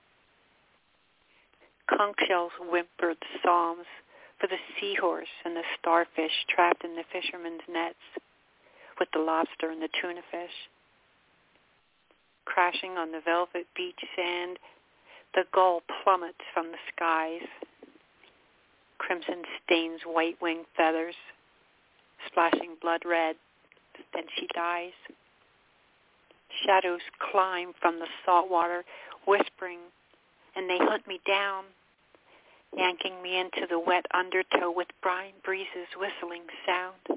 [SPEAKER 1] Conch shells whimpered psalms for the seahorse and the starfish trapped in the fisherman's nets, with the lobster and the tuna fish. Crashing on the velvet beach sand, the gull plummets from the skies. Crimson stains white-winged feathers, splashing blood red, then she dies. Shadows climb from the salt water, whispering, and they hunt me down, yanking me into the wet undertow with brine breezes whistling sound.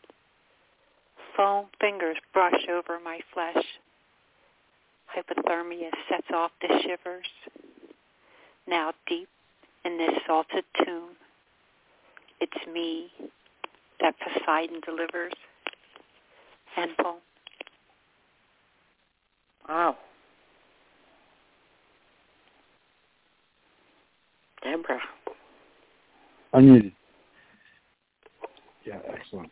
[SPEAKER 1] Foam fingers brush over my flesh. Hypothermia sets off the shivers. Now deep in this salted tomb, it's me that Poseidon delivers. End poem.
[SPEAKER 8] Wow. Deborah.
[SPEAKER 2] Unmuted. Yeah, excellent.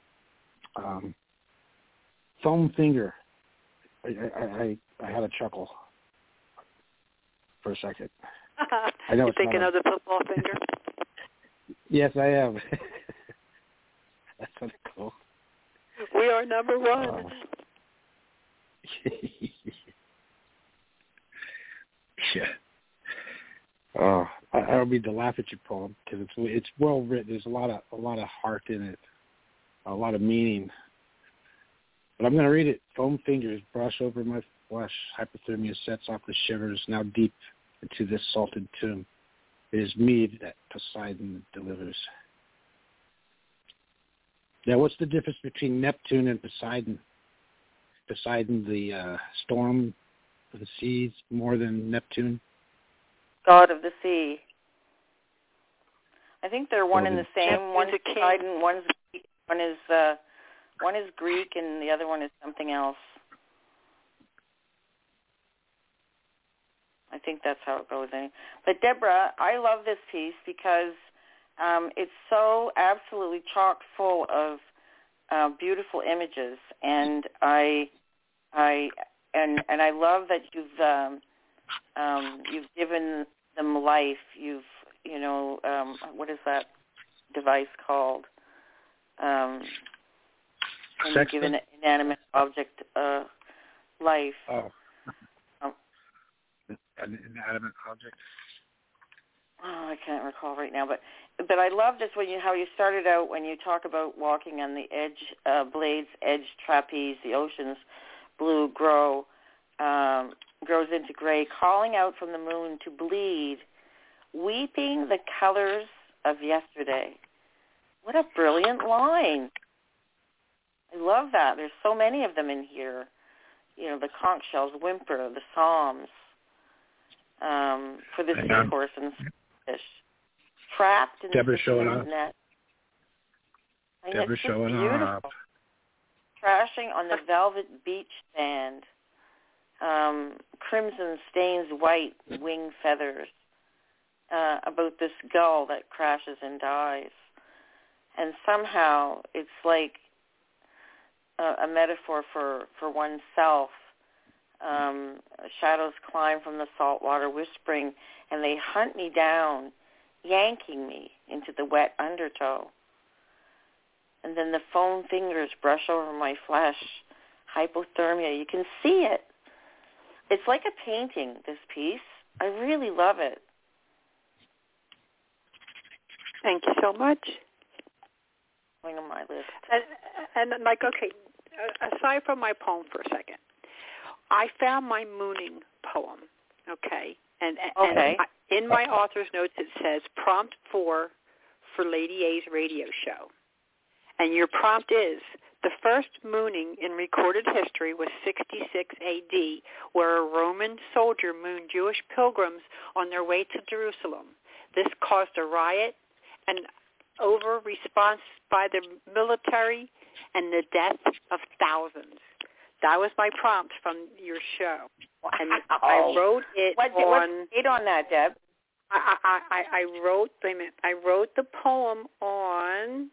[SPEAKER 2] Foam finger. I had a chuckle for a second. I know
[SPEAKER 1] You're thinking of the football finger?
[SPEAKER 2] Yes, I am. That's so cool.
[SPEAKER 1] We are number one.
[SPEAKER 2] Yeah. Oh, I don't mean to laugh at your poem because it's well written. There's a lot of heart in it, a lot of meaning. But I'm going to read it. Foam fingers brush over my flesh. Hypothermia sets off the shivers. Now deep into this salted tomb, it is me that Poseidon delivers. Now, what's the difference between Neptune and Poseidon? Poseidon, the storm of the seas, more than Neptune?
[SPEAKER 8] God of the sea. I think they're one and the same. One's Poseidon, one is Greek, and the other one is something else. I think that's how it goes. But Deborah, I love this piece because it's so absolutely chock full of beautiful images, and I love that you've given them life. What is that? device called? When you give an inanimate object life.
[SPEAKER 2] Oh. An inanimate object?
[SPEAKER 8] Oh, I can't recall right now, but I love this how you started out when you talk about walking on the edge, blades, edge, trapeze, the ocean's blue grows into gray, calling out from the moon to bleed, weeping the colors of yesterday. What a brilliant line. I love that. There's so many of them in here. The conch shells whimper, the psalms, for the seahorse and fish, trapped in the net.
[SPEAKER 2] Deborah showing up.
[SPEAKER 8] Crashing on the velvet beach sand, crimson stains white wing feathers, about this gull that crashes and dies. And somehow it's like a metaphor for oneself. Shadows climb from the salt water whispering, and they hunt me down, yanking me into the wet undertow. And then the foam fingers brush over my flesh. Hypothermia, you can see it. It's like a painting, this piece. I really love it.
[SPEAKER 1] Thank you so much.
[SPEAKER 8] Going on my list.
[SPEAKER 1] And okay, aside from my poem for a second, I found my mooning poem, okay? And in my author's notes it says, prompt for Lady A's radio show. And your prompt is, the first mooning in recorded history was 66 A.D., where a Roman soldier mooned Jewish pilgrims on their way to Jerusalem. This caused a riot and over-response by the military and the death of thousands. That was my prompt from your show. And I wrote it
[SPEAKER 8] What's the date on that, Deb?
[SPEAKER 1] I wrote the poem on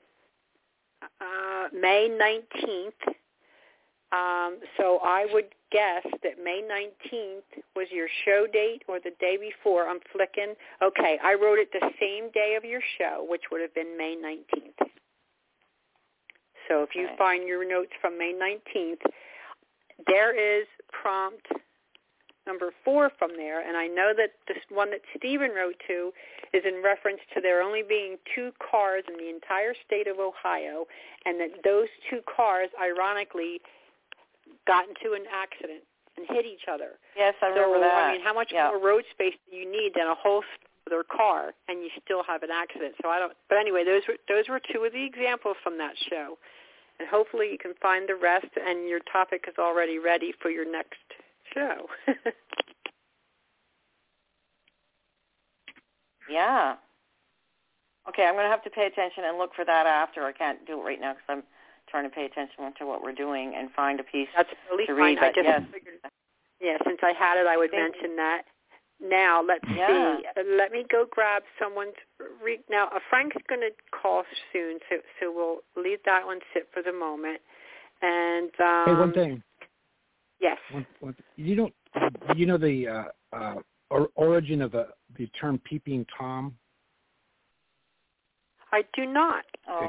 [SPEAKER 1] May 19th. So I would guess that May 19th was your show date or the day before. I'm flicking. Okay, I wrote it the same day of your show, which would have been May 19th. So if you find your notes from May 19th, there is prompt number 4 from there, and I know that this one that Stephen wrote to is in reference to there only being 2 cars in the entire state of Ohio, and that those 2 cars, ironically, got into an accident and hit each other.
[SPEAKER 8] Yes, I remember that.
[SPEAKER 1] I mean, how much more road space do you need than a whole other car, and you still have an accident? So I don't. But anyway, those were 2 of the examples from that show, and hopefully you can find the rest. And your topic is already ready for your next show.
[SPEAKER 8] Yeah. Okay, I'm going to have to pay attention and look for that after. I can't do it right now because I'm trying to pay attention to what we're doing and find a piece
[SPEAKER 1] That's really
[SPEAKER 8] to read.
[SPEAKER 1] Fine. I just figured, since I had it, I would mention that. Now, let's see. Let me go grab someone's... Now, Frank's going to call soon, so we'll leave that one sit for the moment. And
[SPEAKER 2] hey, one thing.
[SPEAKER 1] Yes.
[SPEAKER 2] You know the origin of the term peeping Tom?
[SPEAKER 1] I do not.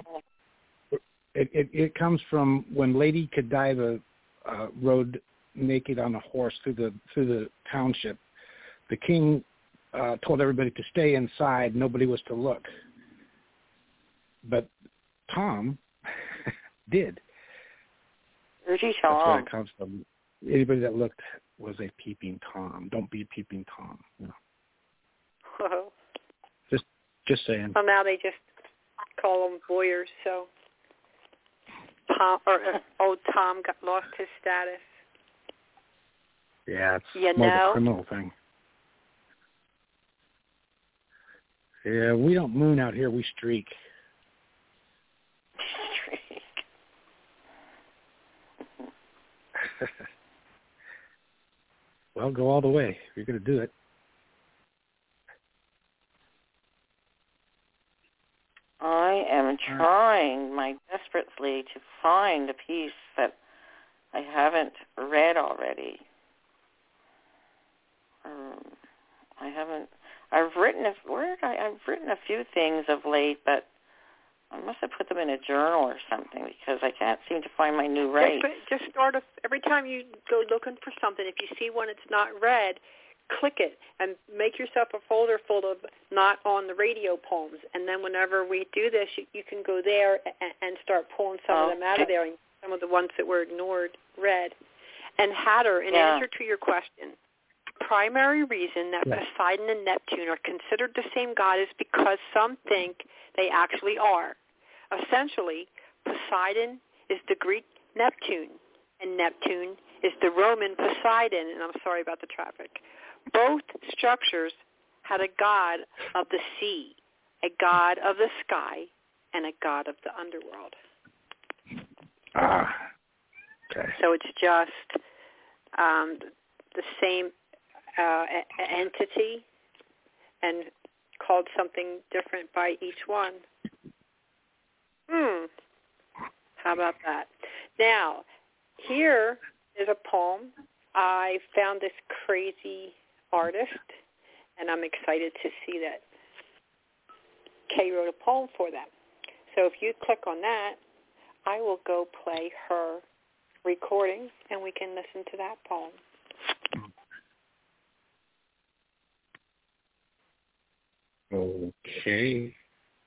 [SPEAKER 2] It comes from when Lady Godiva rode naked on a horse through the township. The king told everybody to stay inside. Nobody was to look. But Tom did. That's where it comes from. Anybody that looked was a peeping Tom. Don't be a peeping Tom. You know.
[SPEAKER 1] Whoa.
[SPEAKER 2] Just saying.
[SPEAKER 1] Well, now they just call them voyeurs. So Tom old Tom lost his status.
[SPEAKER 2] Yeah, it's more of a criminal thing. Yeah, we don't moon out here. We streak. Well, go all the way if you're going to do it.
[SPEAKER 8] I am trying my desperately to find a piece that I haven't read already. I've written a few things of late, but I must have put them in a journal or something because I can't seem to find my new rights.
[SPEAKER 1] Just start every time you go looking for something, if you see one that's not read, click it and make yourself a folder full of not on the radio poems. And then whenever we do this, you can go there and start pulling some of them out of there, and some of the ones that were ignored, read. And Hatter, in answer to your question, primary reason that Poseidon and Neptune are considered the same god is because some think they actually are. Essentially, Poseidon is the Greek Neptune, and Neptune is the Roman Poseidon, and I'm sorry about the traffic. Both structures had a god of the sea, a god of the sky, and a god of the underworld.
[SPEAKER 2] Okay.
[SPEAKER 1] So it's just the same entity and called something different by each one. How about that? Now, here is a poem. I found this crazy artist, and I'm excited to see that Kay wrote a poem for them. So if you click on that, I will go play her recording, and we can listen to that poem.
[SPEAKER 2] Okay.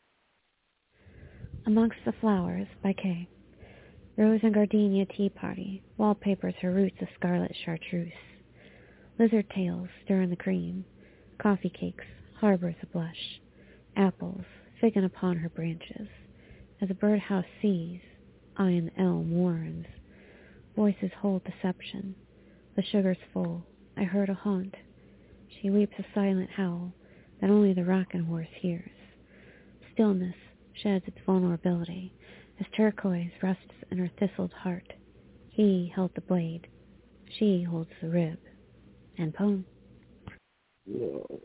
[SPEAKER 7] Amongst the Flowers by Kay. Rose and gardenia tea party wallpapers her roots of scarlet chartreuse. Lizard tails stir in the cream. Coffee cakes harbors a blush. Apples thicken upon her branches. As a birdhouse sees, I in the elm warrens. Voices hold deception. The sugar's full. I heard a haunt. She weeps a silent howl that only the rocking horse hears. Stillness sheds its vulnerability as turquoise rests in her thistled heart. He held the blade. She holds the rib. And poem.
[SPEAKER 2] Whoa.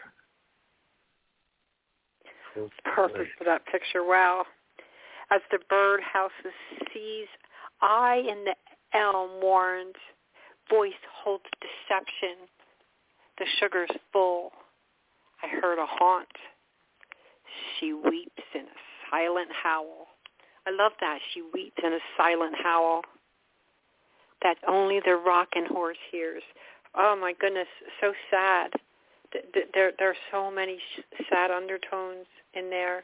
[SPEAKER 1] Perfect for that picture. Wow. As the birdhouses sees, I in the elm warns. Voice holds deception. The sugar's full. I heard a haunt. She weeps in a silent howl. I love that. She weeps in a silent howl that only the rocking horse hears. Oh, my goodness, so sad. There are so many sad undertones in there.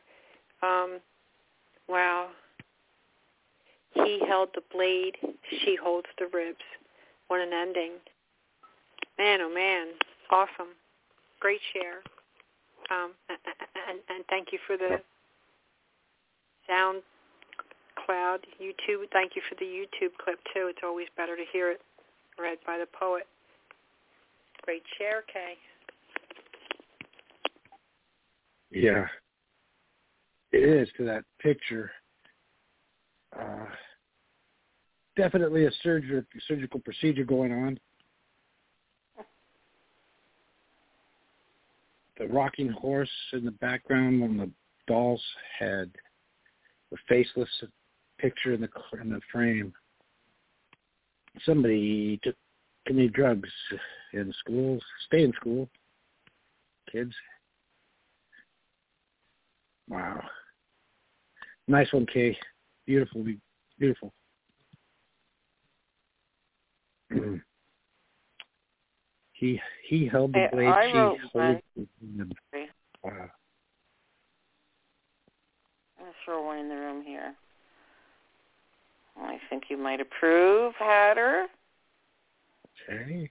[SPEAKER 1] Wow. He held the blade. She holds the ribs. What an ending. Man, oh, man. Awesome. Great share. And thank you for the SoundCloud, YouTube. Thank you for the YouTube clip, too. It's always better to hear it read by the poet. Great share, Kay.
[SPEAKER 2] Yeah. It is to that picture. Definitely a surgical procedure going on. The rocking horse in the background on the doll's head. The faceless picture in the frame. Somebody took any drugs in school. Stay in school, kids. Wow. Nice one, Kay. Beautiful, beautiful. He held the blade. She held the blade. Wow.
[SPEAKER 8] I'm going to throw one in the room here. I think you might approve, Hatter.
[SPEAKER 2] Okay.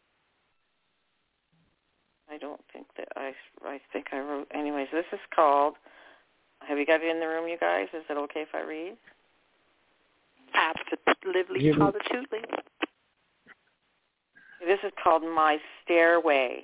[SPEAKER 8] I don't think that I think I wrote. Anyways, this is called. Have you got it in the room, you guys? Is it okay if I read?
[SPEAKER 1] Absolutely, positively.
[SPEAKER 8] This is called My Stairway.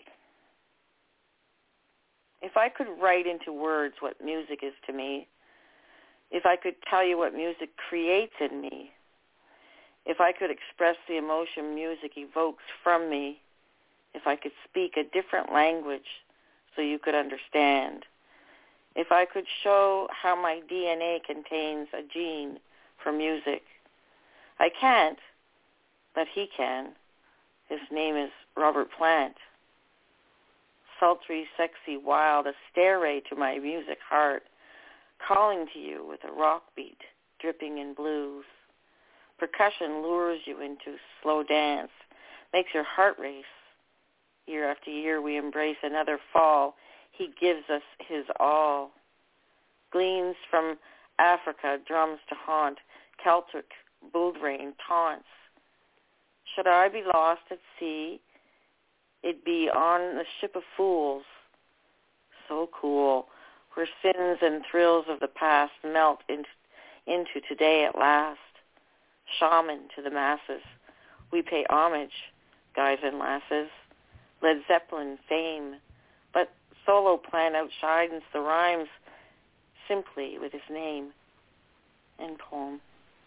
[SPEAKER 8] If I could write into words what music is to me, if I could tell you what music creates in me, if I could express the emotion music evokes from me, if I could speak a different language so you could understand, if I could show how my DNA contains a gene for music. I can't, but he can. His name is Robert Plant. Sultry, sexy, wild, a stairway to my music heart, calling to you with a rock beat dripping in blues. Percussion lures you into slow dance, makes your heart race. Year after year we embrace another fall. He gives us his all. Gleams from Africa, drums to haunt, Celtic bouldering taunts. Should I be lost at sea, it'd be on the ship of fools. So cool, where sins and thrills of the past melt into today at last. Shaman to the masses, we pay homage, guys and lasses. Led Zeppelin fame, but Solo Plan outshines the rhymes simply with his name. End poem.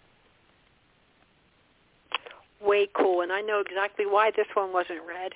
[SPEAKER 1] Way cool, and I know exactly why this one wasn't read.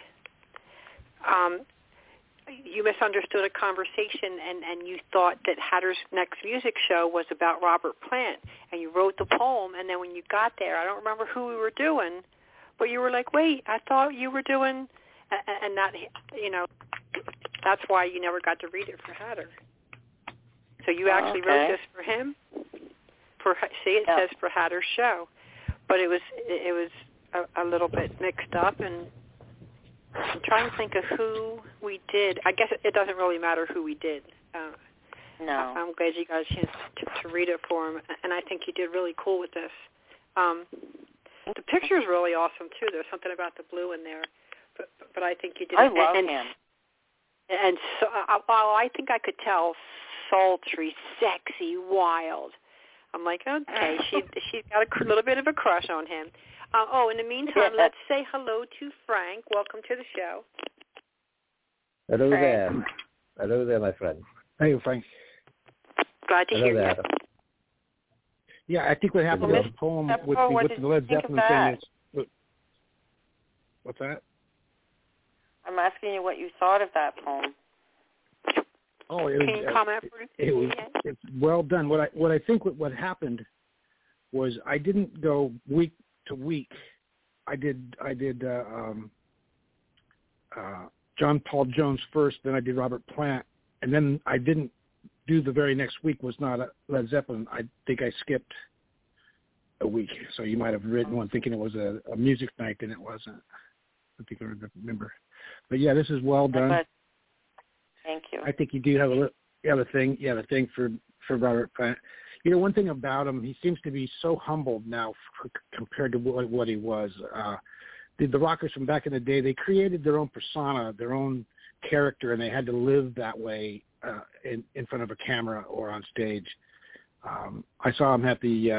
[SPEAKER 1] You misunderstood a conversation, and you thought that Hatter's next music show was about Robert Plant, and you wrote the poem, and then when you got there, I don't remember who we were doing, but you were like, wait, I thought you were doing, and that, that's why you never got to read it for Hatter. So you actually wrote this for him? It says for Hatter's show, but it was a little bit mixed up, and I'm trying to think of who we did. I guess it doesn't really matter who we did.
[SPEAKER 8] No.
[SPEAKER 1] I'm glad you got a chance to read it for him, and I think you did really cool with this. The picture's really awesome, too. There's something about the blue in there, but I think you did.
[SPEAKER 8] I love him.
[SPEAKER 1] And so, I think I could tell sultry, sexy, wild. I'm like, okay, she's got a little bit of a crush on him. In the meantime, let's say hello to Frank. Welcome to the show.
[SPEAKER 6] Hello there. Hello there, my friend.
[SPEAKER 2] Hey, Frank.
[SPEAKER 1] Glad to hear you.
[SPEAKER 2] Yeah, I think what happened with the poem with the Led Zeppelin thing is... What's that?
[SPEAKER 8] I'm asking you what you thought of that poem.
[SPEAKER 2] Oh,
[SPEAKER 1] Can you comment?
[SPEAKER 2] It's well done. What I think what happened was I didn't go week to week. I did John Paul Jones first, then I did Robert Plant, and then I didn't do the very next week was not Led Zeppelin. I think I skipped a week, so you might have written one thinking it was a music night, and it wasn't. I think I remember. But yeah, this is well done.
[SPEAKER 8] Thank you.
[SPEAKER 2] I think you do have a thing for Robert Plant. One thing about him, he seems to be so humbled now compared to what he was. The rockers from back in the day, they created their own persona, their own character, and they had to live that way in front of a camera or on stage. I saw him at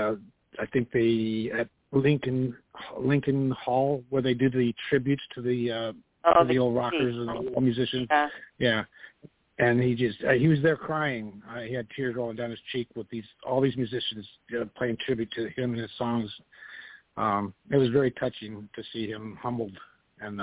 [SPEAKER 2] at Lincoln Hall, where they do the tributes to the old rockers and musicians. Yeah. And he was there crying. He had tears rolling down his cheek with all these musicians playing tribute to him and his songs. It was very touching to see him humbled and.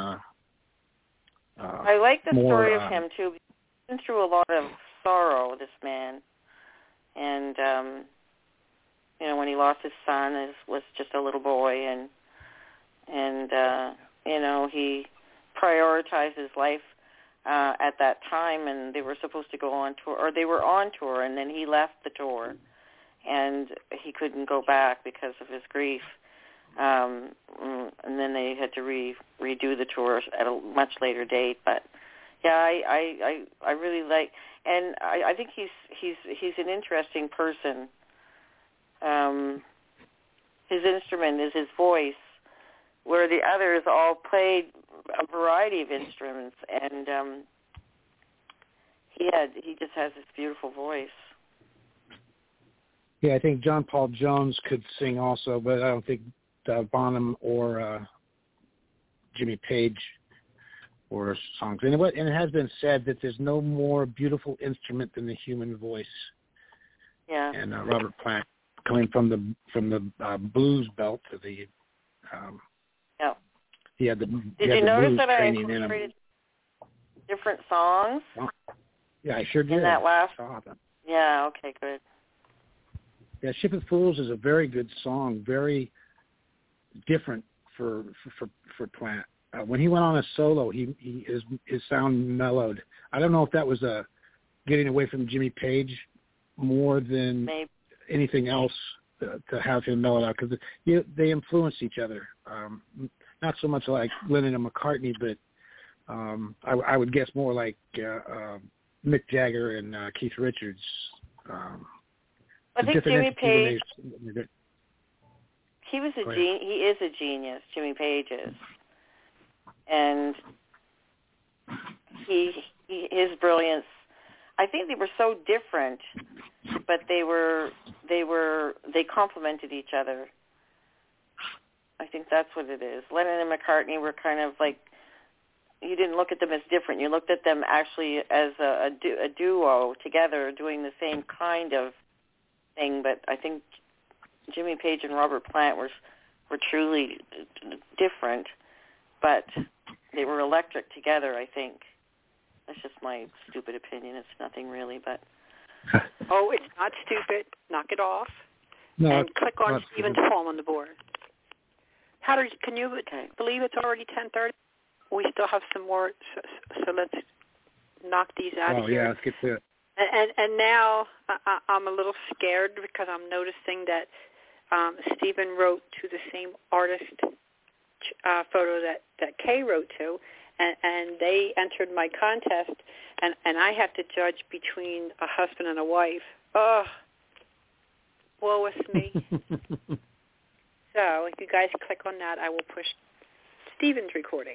[SPEAKER 8] I like the story of him too. He's been through a lot of sorrow, this man, and when he lost his son, was just a little boy, and he prioritized his life. At that time, and they were supposed to go on tour, or they were on tour, and then he left the tour, and he couldn't go back because of his grief. And then they had to redo the tour at a much later date. But yeah, I really like, and I think he's an interesting person. His instrument is his voice, where the others all played a variety of instruments, and he just has this beautiful voice.
[SPEAKER 2] Yeah, I think John Paul Jones could sing also, but I don't think Bonham or Jimmy Page or songs. And it has been said that there's no more beautiful instrument than the human voice.
[SPEAKER 8] Yeah.
[SPEAKER 2] And Robert Plant, coming from the blues belt to the he had the
[SPEAKER 8] Did you notice that I incorporated different songs?
[SPEAKER 2] Yeah, I sure did.
[SPEAKER 8] In that last. Yeah. Okay. Good.
[SPEAKER 2] Yeah, "Ship of Fools" is a very good song, very different for Plant. When he went on a solo, his sound mellowed. I don't know if that was getting away from Jimmy Page more than anything else to have him mellow out, because they influence each other. Not so much like Lennon and McCartney, but I would guess more like Mick Jagger and Keith Richards.
[SPEAKER 11] I think Jimmy Page. He is a genius. Jimmy Page is, and his brilliance. I think they were so different, but they complemented each other. I think that's what it is. Lennon and McCartney were kind of like, you didn't look at them as different. You looked at them actually as a duo together doing the same kind of thing. But I think Jimmy Page and Robert Plant were truly different, but they were electric together, I think. That's just my stupid opinion. It's nothing really, but...
[SPEAKER 1] Oh, it's not stupid. Knock it off.
[SPEAKER 2] No,
[SPEAKER 1] and click on Stephen's poem on the board. Can you believe it's already 10:30? We still have some more, so let's knock these out of here.
[SPEAKER 2] Yeah, let's get to it.
[SPEAKER 1] And now I'm a little scared because I'm noticing that Stephen wrote to the same artist photo that Kay wrote to, and they entered my contest, and I have to judge between a husband and a wife. Oh, woe is me. So if you guys click on that, I will push Stephen's recording.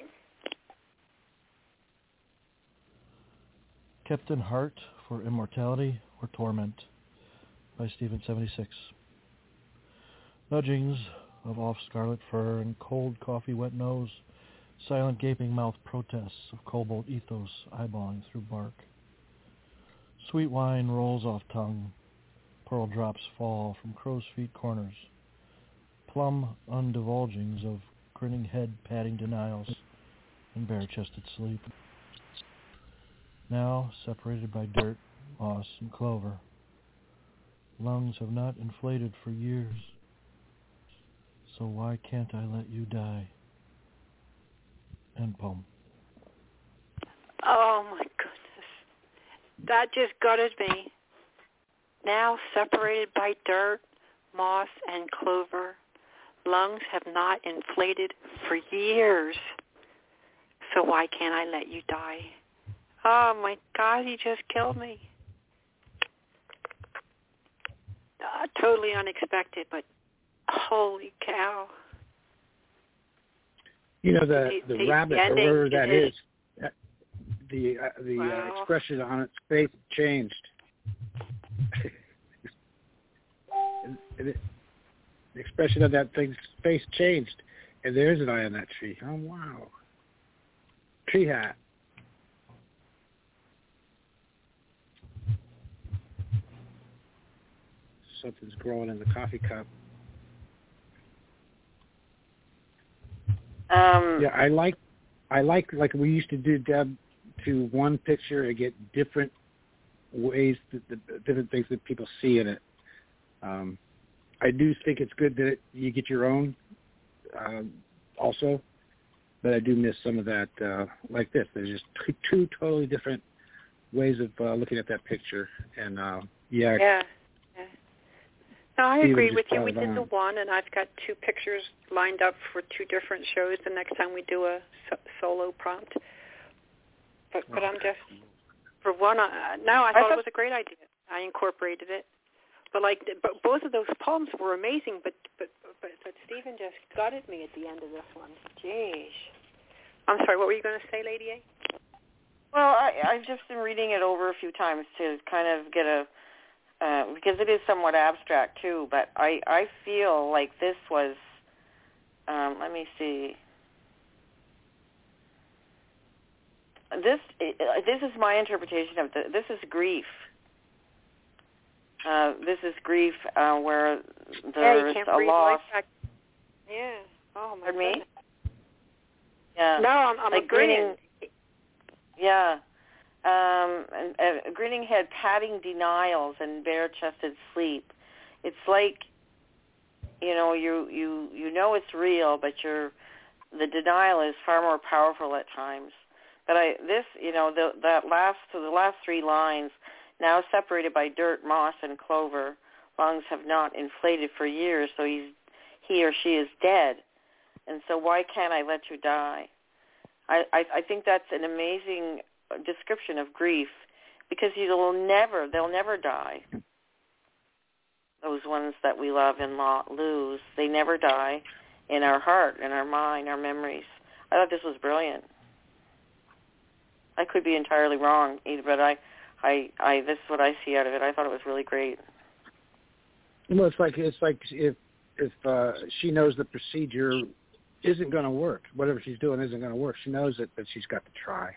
[SPEAKER 12] Captain Hart for Immortality or Torment by Stephen 76. Nudgings of off scarlet fur and cold coffee wet nose, silent gaping mouth protests of cobalt ethos eyeballing through bark. Sweet wine rolls off tongue, pearl drops fall from crow's feet corners, plumb undivulgings of grinning head padding denials and bare-chested sleep. Now separated by dirt, moss, and clover, lungs have not inflated for years, so why can't I let you die? End poem.
[SPEAKER 1] Oh my goodness. That just gutted me. Now separated by dirt, moss, and clover, lungs have not inflated for years, so why can't I let you die? Oh my God, he just killed me. Totally unexpected, but holy cow.
[SPEAKER 2] You know, the rabbit, or whatever that is, the expression on its face changed. The expression of that thing's face changed, and there's an eye on that tree. Oh, wow. Tree hat. Something's growing in the coffee cup. Yeah, I like we used to do, Deb, to one picture and get different ways, different things that people see in it. I do think it's good that you get your own also, but I do miss some of that like this. There's just two totally different ways of looking at that picture. And,
[SPEAKER 1] Yeah. No, I agree with you. We did the one, and I've got two pictures lined up for two different shows the next time we do a solo prompt. But I'm just, for one, I thought it was a great idea. I incorporated it. But both of those poems were amazing, but Stephen just gutted me at the end of this one. Jeez. I'm sorry, what were you going to say, Lady A?
[SPEAKER 11] Well, I've just been reading it over a few times to kind of get a, because it is somewhat abstract too, but I feel like this was, let me see. This is my interpretation of this is grief. This is grief where there's a loss.
[SPEAKER 1] Yeah. Oh my
[SPEAKER 11] goodness.
[SPEAKER 1] Me?
[SPEAKER 11] Yeah.
[SPEAKER 1] No, I'm
[SPEAKER 11] like
[SPEAKER 1] agreeing.
[SPEAKER 11] Yeah. And grinning head, padding denials, and bare-chested sleep. It's like, you know know it's real, but the denial is far more powerful at times. But the last three lines, Now separated by dirt, moss, and clover, lungs have not inflated for years, so he or she is dead. And so why can't I let you die? I think that's an amazing description of grief, because they'll never die. Those ones that we love and lose, they never die in our heart, in our mind, our memories. I thought this was brilliant. I could be entirely wrong, but I this is what I see out of it. I thought it was really great.
[SPEAKER 2] Well, it's like if she knows the procedure isn't going to work, whatever she's doing isn't going to work. She knows it, but she's got to try.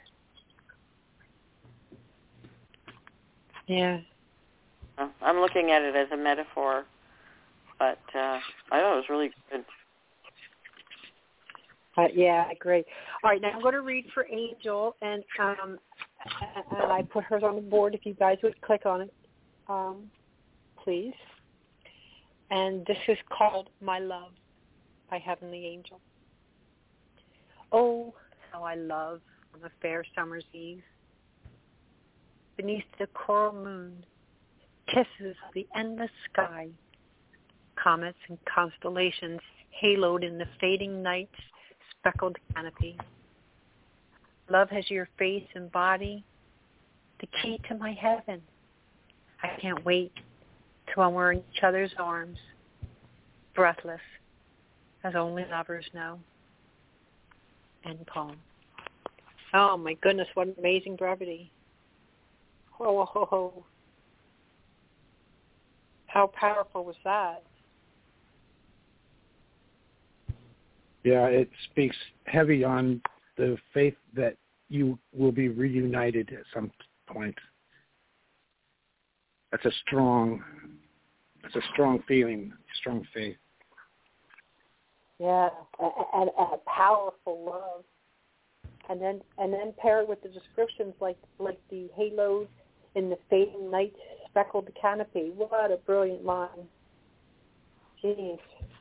[SPEAKER 1] Yeah.
[SPEAKER 11] I'm looking at it as a metaphor, but I thought it was really good.
[SPEAKER 1] Yeah, great. All right, now I'm going to read for Angel, and I put hers on the board. If you guys would click on it, please. And this is called My Love by Heavenly Angel. Oh, how I love on a fair summer's eve, beneath the coral moon, kisses of the endless sky, comets and constellations haloed in the fading night's speckled canopy. Love has your face and body, the key to my heaven. I can't wait till we're in each other's arms, breathless, as only lovers know. End poem. Oh my goodness, what amazing brevity. Oh, ho, ho. How powerful was that?
[SPEAKER 2] Yeah, it speaks heavy on the faith that you will be reunited at some point. That's a strong feeling, strong faith.
[SPEAKER 1] Yeah, and a powerful love. And then pair it with the descriptions like the halos in the fading night speckled canopy. What a brilliant line. Jeez.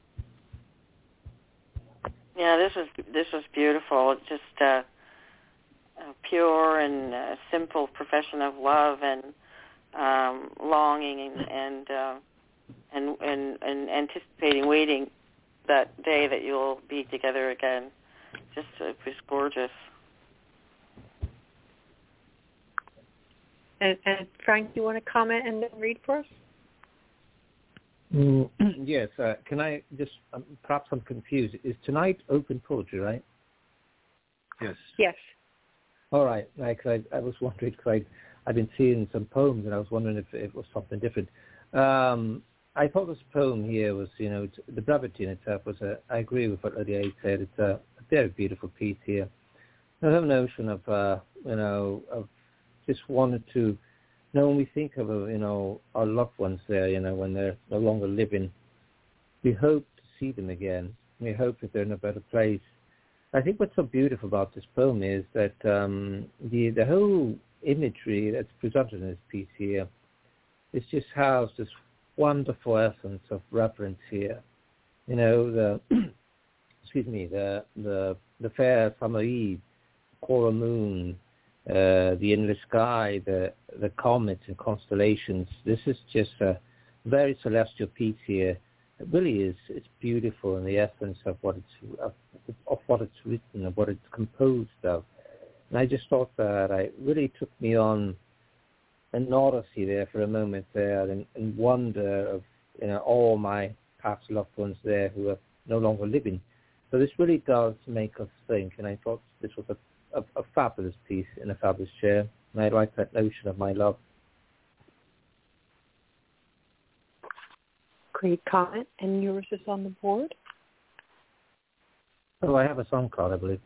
[SPEAKER 11] Yeah, this was beautiful. Just a pure and simple profession of love and longing and anticipating, waiting that day that you'll be together again. Just it was gorgeous.
[SPEAKER 1] And Frank, you want to comment and then read for us?
[SPEAKER 6] Yes. Can I just, perhaps I'm confused. Is tonight open poetry, right?
[SPEAKER 2] Yes.
[SPEAKER 1] Yes.
[SPEAKER 6] All right. Like I was wondering, because I've been seeing some poems, and I was wondering if it was something different. I thought this poem here was, the brevity in itself was I agree with what Lydia said. It's a very beautiful piece here. I have a notion of, of just wanted to, when we think of, our loved ones there, when they're no longer living, we hope to see them again. We hope that they're in a better place. I think what's so beautiful about this poem is that the whole imagery that's presented in this piece here is just housed this wonderful essence of reverence here. The fair summer eve, coral moon, the endless sky, the comets and constellations. This is just a very celestial piece here. It really is. It's beautiful in the essence of what it's written and what it's composed of. And I just thought that it really took me on an odyssey there for a moment there, and wonder of all my past loved ones there who are no longer living. So this really does make us think, and I thought this was a fabulous piece in a fabulous chair, and I like that notion of my love.
[SPEAKER 1] Great comment. And yours is on the board?
[SPEAKER 6] Oh, I have a song card, I believe.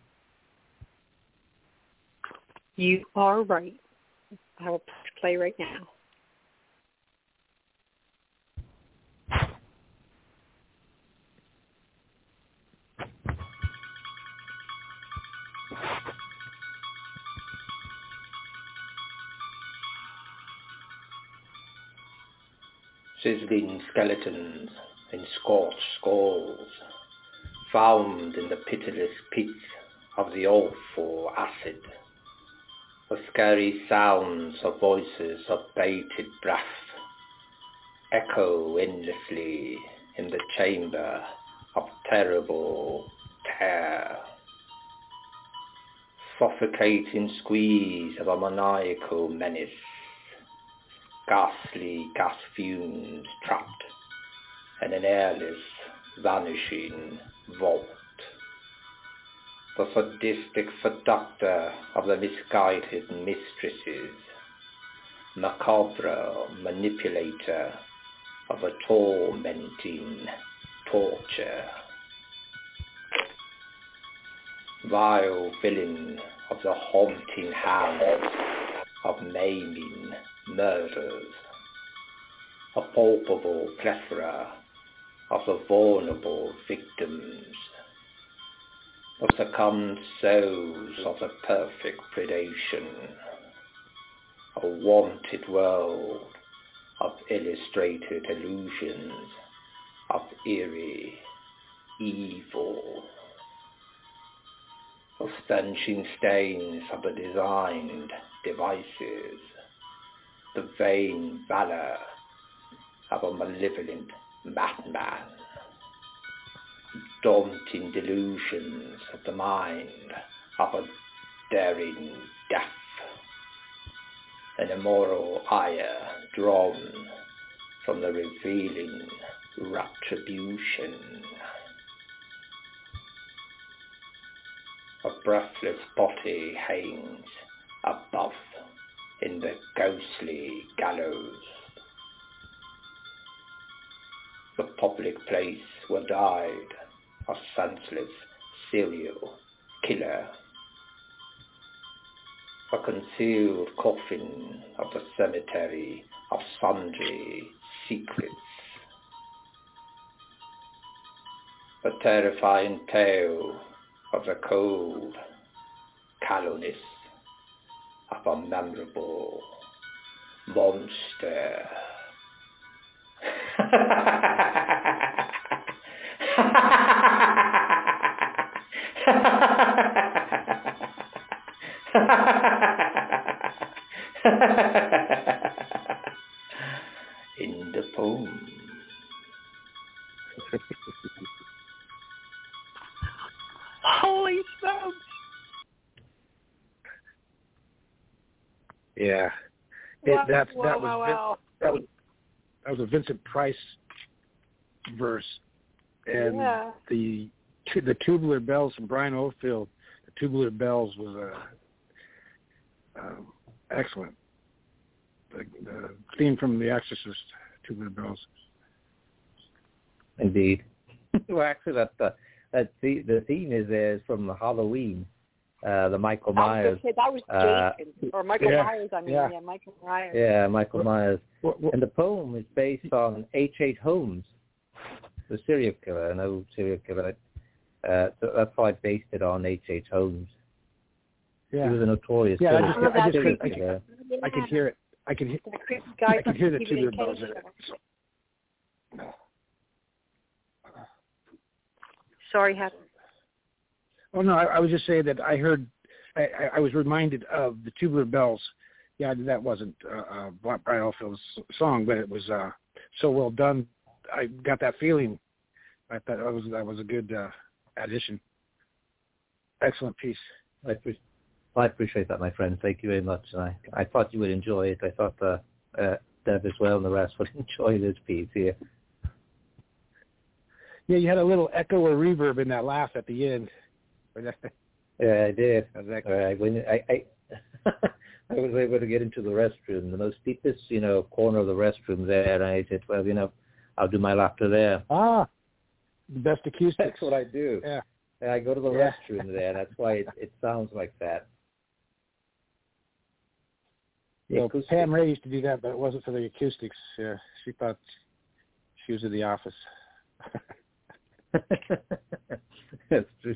[SPEAKER 1] You are right. I will play right now.
[SPEAKER 4] Sizzling skeletons in scorched skulls, found in the pitiless pits of the awful acid.
[SPEAKER 6] The scary sounds of voices of bated breath echo endlessly in the chamber of terrible terror. Suffocating squeeze of a maniacal menace, ghastly gas fumes trapped in an airless, vanishing vault. The sadistic seductor of the misguided mistresses, macabre manipulator of a tormenting torture, vile villain of the haunting hands of maiming murders, a palpable plethora of the vulnerable victims, the succumbed souls of the perfect predation, a wanted world of illustrated illusions of eerie evil, of stanching stains of the designed devices, the vain valor of a malevolent madman, daunting delusions of the mind of a daring death, an immoral ire drawn from the revealing retribution. A breathless body hangs above in the ghostly gallows, the public place where died a senseless serial killer, a concealed coffin of the cemetery of sundry secrets, a terrifying tale of the cold callousness of a memorable monster. In the poem.
[SPEAKER 2] Holy smokes! Yeah, that was a Vincent Price verse, and the Tubular Bells from Brian Oldfield. The Tubular Bells was excellent. The theme from The Exorcist, Tubular Bells.
[SPEAKER 6] Indeed. Well, actually, the theme is from Halloween, the Michael Myers.
[SPEAKER 1] That was Jason, or Michael Myers, Michael Myers.
[SPEAKER 6] Yeah, Michael Myers. And the poem is based on H.H. Holmes, the serial killer, an old serial killer. So that's why I based it on H.H. Holmes.
[SPEAKER 2] Yeah.
[SPEAKER 6] He was a notorious
[SPEAKER 2] serial killer. I can hear it. I can hear the Tubular Bells in it.
[SPEAKER 1] Sorry, Heather.
[SPEAKER 2] Oh no, I was just saying that I heard. I was reminded of the Tubular Bells. Yeah, that wasn't Brian Oldfield's song, but it was so well done. I got that feeling. I thought that was a good addition. Excellent piece.
[SPEAKER 6] I appreciate that, my friend. Thank you very much. And I thought you would enjoy it. I thought Deb as well and the rest would enjoy this piece here.
[SPEAKER 2] Yeah, you had a little echo or reverb in that laugh at the end.
[SPEAKER 6] Yeah, I did. When I was able to get into the restroom, the most deepest, corner of the restroom there, and I said, well, I'll do my laughter there.
[SPEAKER 2] Ah, the best acoustics.
[SPEAKER 6] That's what I do.
[SPEAKER 2] Yeah.
[SPEAKER 6] And I go to the restroom there. That's why it sounds like that.
[SPEAKER 2] Well, Pam Ray used to do that, but it wasn't for the acoustics. She thought she was in the office.
[SPEAKER 6] That's true.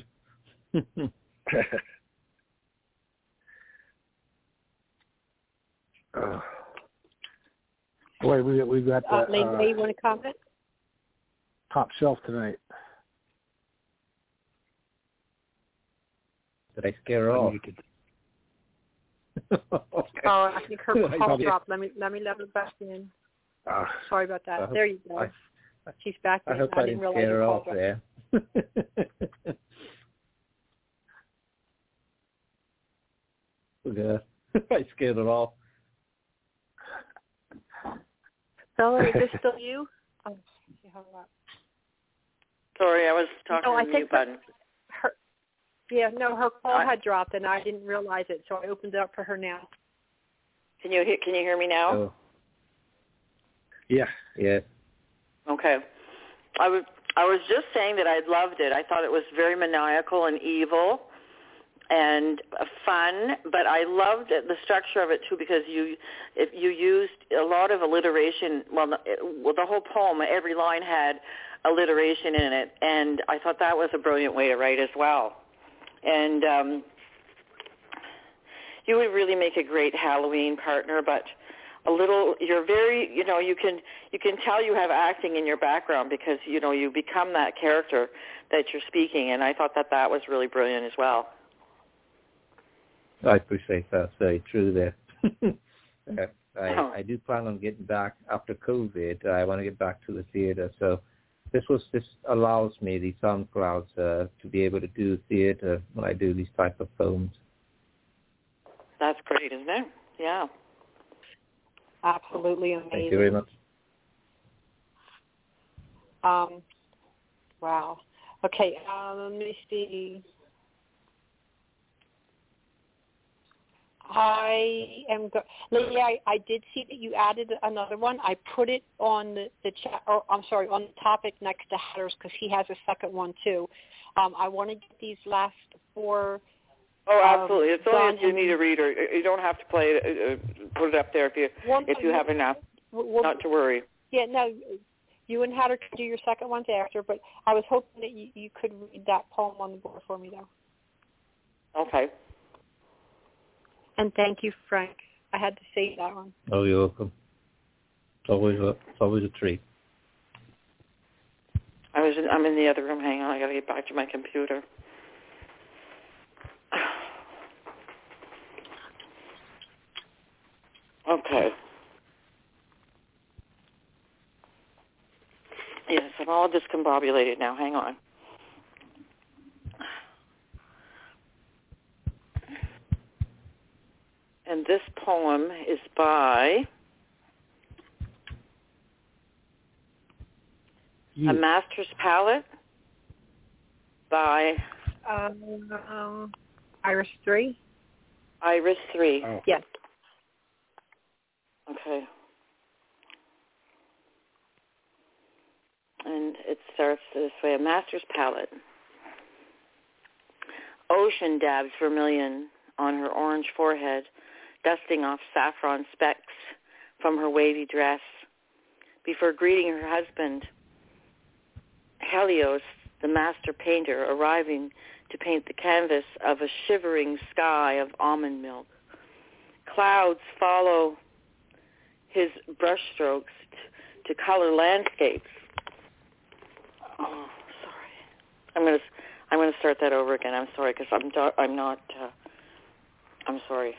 [SPEAKER 2] Boy, we got the
[SPEAKER 1] Lynn, you want to comment?
[SPEAKER 2] Top shelf tonight.
[SPEAKER 6] Did I scare her off?
[SPEAKER 2] Okay.
[SPEAKER 1] Oh, I think her call dropped. Let me let her back in. Sorry about that. There you go. She's back in.
[SPEAKER 6] I hope I didn't scare her off there. Yeah, I scared her off.
[SPEAKER 1] Stella, is this still you? Oh, she hung up.
[SPEAKER 11] Sorry, I was talking to the mute button.
[SPEAKER 1] Her call had dropped, and I didn't realize it, so I opened it up for her now.
[SPEAKER 11] Can you hear me now?
[SPEAKER 6] Oh.
[SPEAKER 2] Yeah.
[SPEAKER 6] Yeah.
[SPEAKER 11] Okay. I was just saying that I loved it. I thought it was very maniacal and evil and fun, but I loved the structure of it too because you used a lot of alliteration. Well, the whole poem, every line had alliteration in it, and I thought that was a brilliant way to write as well. And you would really make a great Halloween partner, but you're very, you can tell you have acting in your background because, you become that character that you're speaking, and I thought that was really brilliant as well.
[SPEAKER 6] I appreciate that. Very true there. I do plan on getting back after COVID. I want to get back to the theater, so this allows me, the SoundCloud, to be able to do theater when I do these type of films.
[SPEAKER 11] That's great, isn't it? Yeah.
[SPEAKER 1] Absolutely amazing.
[SPEAKER 6] Thank you very much.
[SPEAKER 1] Wow. Okay, let me see. Lily, I did see that you added another one. I put it on the chat, or I'm sorry, on the topic next to Hatters because he has a second one too. I want to get these last four.
[SPEAKER 11] Oh, absolutely. It's only if you need a reader. You don't have to play it, put it up there if you have enough. Not to worry.
[SPEAKER 1] Yeah, no, you and Hatter can do your second ones after, but I was hoping that you could read that poem on the board for me, though.
[SPEAKER 11] Okay.
[SPEAKER 1] And thank you, Frank. I had to say that one.
[SPEAKER 6] Oh, you're welcome. It's always a treat.
[SPEAKER 11] I'm in the other room. Hang on, I got to get back to my computer. Okay. Yes, I'm all discombobulated now. Hang on. And this poem is by A Master's Palette by
[SPEAKER 1] Iris 3.
[SPEAKER 11] Iris 3.
[SPEAKER 2] Oh.
[SPEAKER 1] Yes.
[SPEAKER 11] Okay. And it starts this way. A Master's Palette. Ocean dabs vermilion on her orange forehead, dusting off saffron specks from her wavy dress. Before greeting her husband, Helios, the master painter, arriving to paint the canvas of a shivering sky of almond milk. Clouds follow his brushstrokes to color landscapes. Oh, sorry. I'm gonna start that over again. I'm sorry because I'm not. I'm sorry.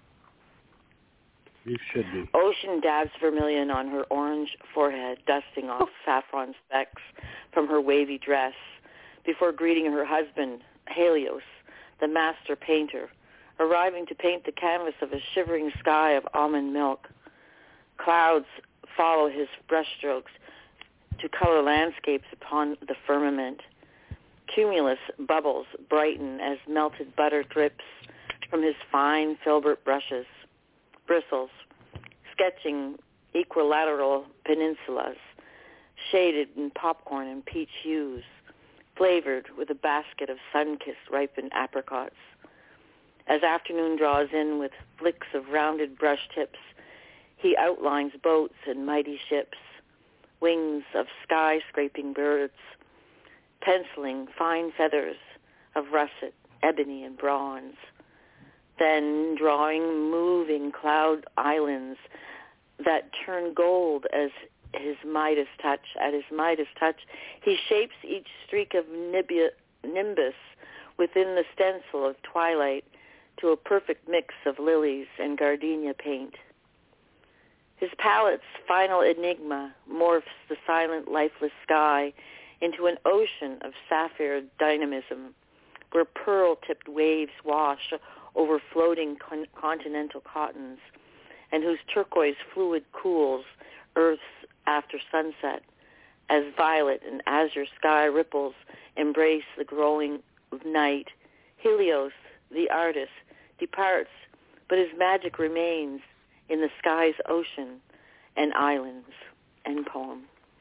[SPEAKER 2] You should be.
[SPEAKER 11] Ocean dabs vermilion on her orange forehead, dusting off saffron specks from her wavy dress, before greeting her husband, Helios, the master painter, arriving to paint the canvas of a shivering sky of almond milk. Clouds follow his brushstrokes to color landscapes upon the firmament. Cumulus bubbles brighten as melted butter drips from his fine filbert brushes. Bristles, sketching equilateral peninsulas, shaded in popcorn and peach hues, flavored with a basket of sun-kissed ripened apricots. As afternoon draws in with flicks of rounded brush tips, he outlines boats and mighty ships, wings of sky-scraping birds, penciling fine feathers of russet, ebony, and bronze. Then drawing moving cloud islands that turn gold as his Midas touch. At his Midas touch, he shapes each streak of nimbus within the stencil of twilight to a perfect mix of lilies and gardenia paint. His palette's final enigma morphs the silent, lifeless sky into an ocean of sapphire dynamism, where pearl-tipped waves wash over floating continental cottons, and whose turquoise fluid cools Earth's after sunset, as violet and azure sky ripples embrace the growing night. Helios, the artist, departs, but his magic remains in the sky's ocean and islands. End poem.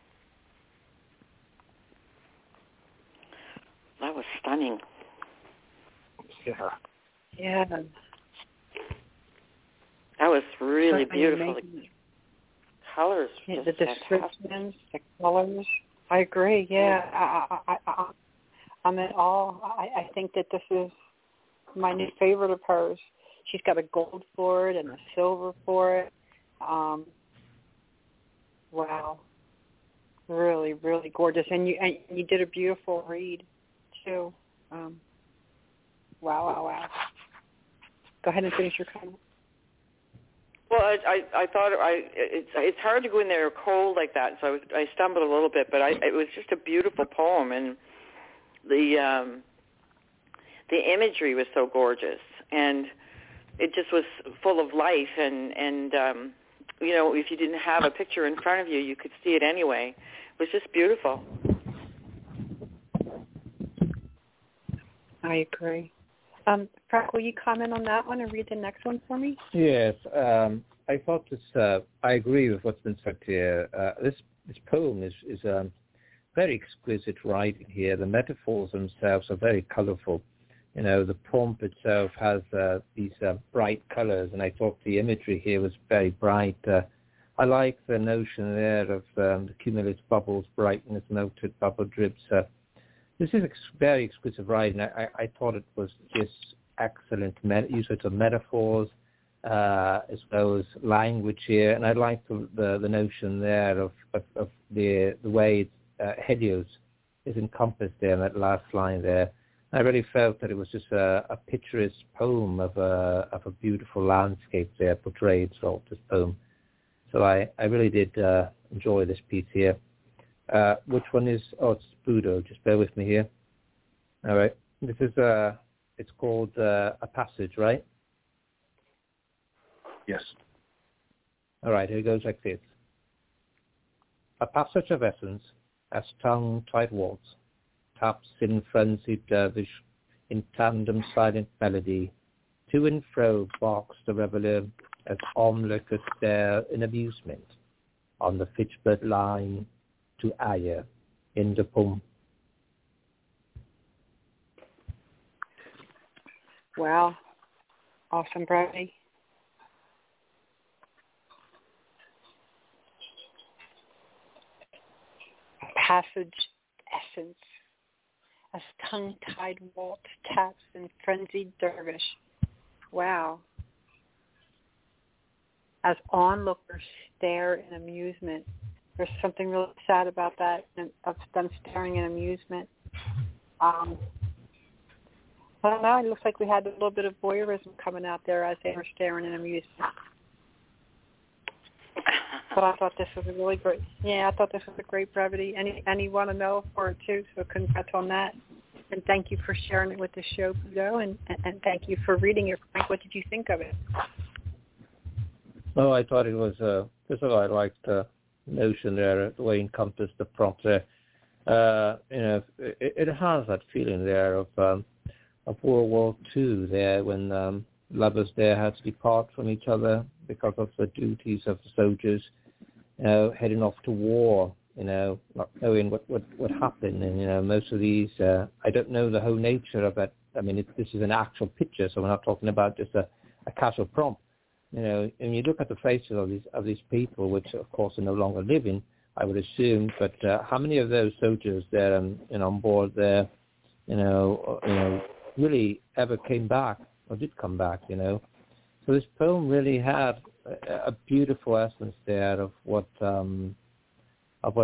[SPEAKER 11] That was stunning.
[SPEAKER 2] Yeah.
[SPEAKER 1] Yeah.
[SPEAKER 11] That was really beautiful.
[SPEAKER 1] Amazing.
[SPEAKER 11] The colors,
[SPEAKER 1] yeah,
[SPEAKER 11] just
[SPEAKER 1] the descriptions, the colors. I agree. Yeah, I'm in awe. I think that this is my new favorite of hers. She's got a gold for it and a silver for it. Wow, really, really gorgeous. And you did a beautiful read too. Wow. Go ahead and finish your comment.
[SPEAKER 11] Well, I thought it's hard to go in there cold like that, so I stumbled a little bit, but it was just a beautiful poem, and the imagery was so gorgeous, and it just was full of life, and you know, if you didn't have a picture in front of you, you could see it anyway. It was just beautiful.
[SPEAKER 1] I agree. Frank, will you comment on that one and read the next one for me?
[SPEAKER 6] Yes, I thought this. I agree with what's been said here. This poem is very exquisite writing here. The metaphors themselves are very colourful. You know, the prompt itself has these bright colours, and I thought the imagery here was very bright. I like the notion there of the cumulus bubbles, brightness, noted bubble drips. This is very exquisite writing. I thought it was just excellent use of metaphors as well as language here, and I like the notion there of the way Helios is encompassed there in that last line there. I really felt that it was just a picturesque poem of a beautiful landscape there portrayed throughout this poem. So I really did enjoy this piece here. Which one is? Oh, it's Budo. Just bear with me here. All right. This is it's called A Passage, right?
[SPEAKER 5] Yes.
[SPEAKER 6] All right. Here it goes like this. A passage of essence, as tongue-tied waltz, taps in frenzied dervish, in tandem silent melody. To and fro barks the reveller, as onlookers stare in amusement on the Fitchburg line to Aya in the poem.
[SPEAKER 1] Wow. Awesome, Brody. Passage essence, as tongue-tied waltz taps in frenzied dervish. Wow. As onlookers stare in amusement. There's something really sad about that, of them staring in amusement. I don't know. It looks like we had a little bit of voyeurism coming out there as they were staring in amusement. But I thought this was a really great. Yeah, I thought this was a great brevity. Any want to know for it too? So congrats on that, and thank you for sharing it with the show, Budo, and thank you for reading it. Frank, what did you think of it?
[SPEAKER 6] Oh, I thought it was. First of all, I liked the notion there, the way it encompassed the prompt there. You know, it has that feeling there of World War II there, when lovers there had to depart from each other because of the duties of the soldiers, you know, heading off to war, you know, not knowing what happened. And, you know, most of these, I don't know the whole nature of it. I mean, this is an actual picture, so we're not talking about just a casual prompt. You know, and you look at the faces of these people, which of course are no longer living, I would assume. But how many of those soldiers there and on board there, you know, really ever came back or did come back? You know, so this poem really had a beautiful essence there of what the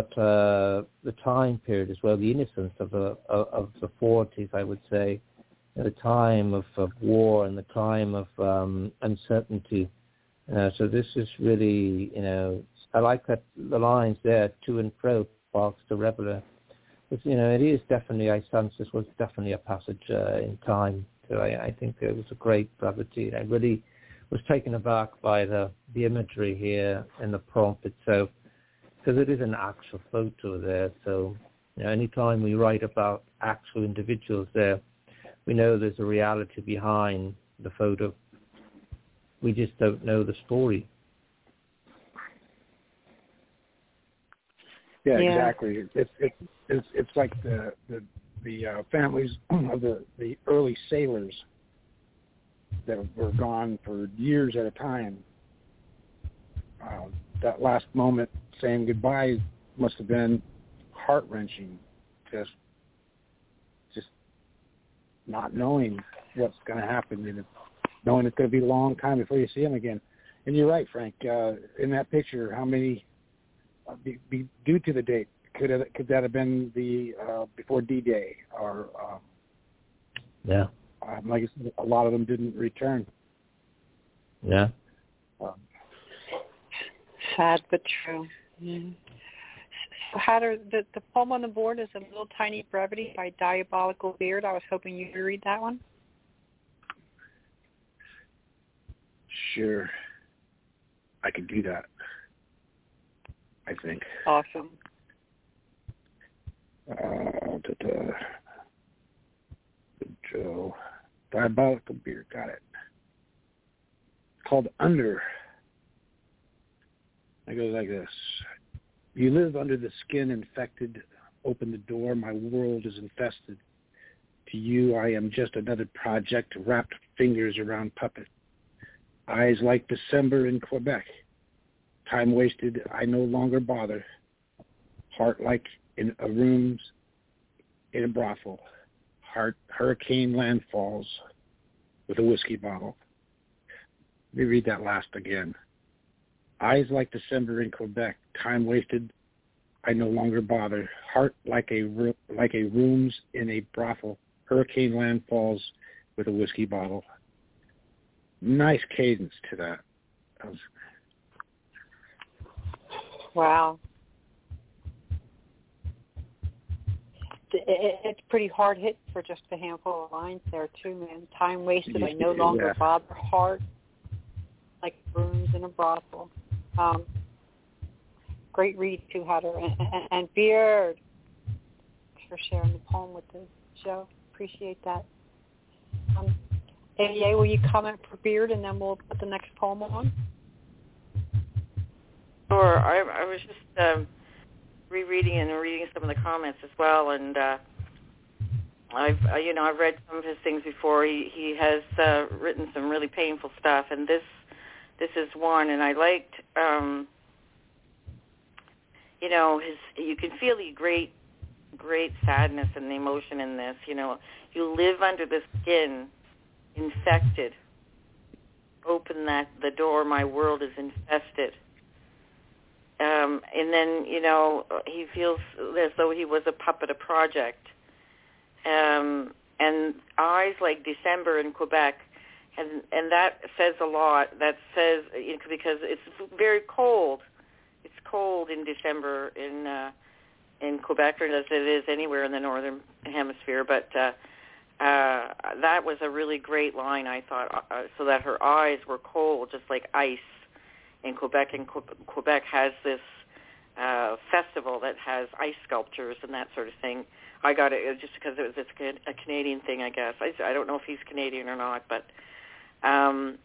[SPEAKER 6] time period as well, the innocence of the 40s, I would say. the time of war and the time of uncertainty. So this is really, I like that the lines there, to and fro, sparks the reveler. It's, it is definitely, I sense this was definitely a passage in time. So I think it was a great brevity. I really was taken aback by the imagery here in the prompt itself, because it is an actual photo there. So anytime we write about actual individuals there, we know there's a reality behind the photo. We just don't know the story.
[SPEAKER 2] Yeah, exactly. It's like the families of the early sailors that were gone for years at a time. That last moment saying goodbye must have been heart-wrenching, just not knowing what's going to happen and knowing it's going to be a long time before you see them again. And you're right, Frank. In that picture, how many be due to the date? Could that have been the before D-Day or?
[SPEAKER 6] Yeah.
[SPEAKER 2] Like I said, a lot of them didn't return.
[SPEAKER 6] Yeah.
[SPEAKER 1] Sad but true. Mm-hmm. So Hatter, the poem on the board is A Little Tiny Brevity by Diabolical Beard. I was hoping you could read that one.
[SPEAKER 2] Sure. I could do that, I think.
[SPEAKER 1] Awesome.
[SPEAKER 2] Joe. Diabolical Beard, got it. It's called Under. It goes like this. You live under the skin infected. Open the door. My world is infested. To you, I am just another project, wrapped fingers around puppet. Eyes like December in Quebec. Time wasted, I no longer bother. Heart like in a room's in a brothel. Heart hurricane landfalls with a whiskey bottle. Let me read that last again. Eyes like December in Quebec. Time wasted, I no longer bother. Heart like a room's in a brothel. Hurricane landfalls with a whiskey bottle. Nice cadence to that.
[SPEAKER 1] Wow. It's pretty hard hit for just a handful of lines there, too, man. Time wasted, I no longer bother. Heart like rooms in a brothel. Great read, too, Hatter. And Beard, thanks for sharing the poem with the show. Appreciate that. ADA, will you comment for Beard, and then we'll put the next poem on?
[SPEAKER 11] Sure. I was just rereading and reading some of the comments as well, and I've read some of his things before. He has written some really painful stuff, and this is one. And I liked, you can feel the great sadness and the emotion in this. You live under the skin, infected. Open the door. My world is infested. And then, he feels as though he was a puppet, a project. And eyes like December in Quebec, and that says a lot. That says, because it's very cold. It's cold in December in Quebec, or as it is anywhere in the northern hemisphere. But that was a really great line, I thought, so that her eyes were cold, just like ice. In Quebec, and Quebec has this festival that has ice sculptures and that sort of thing. I got it just because it's a Canadian thing, I guess. I don't know if he's Canadian or not, but and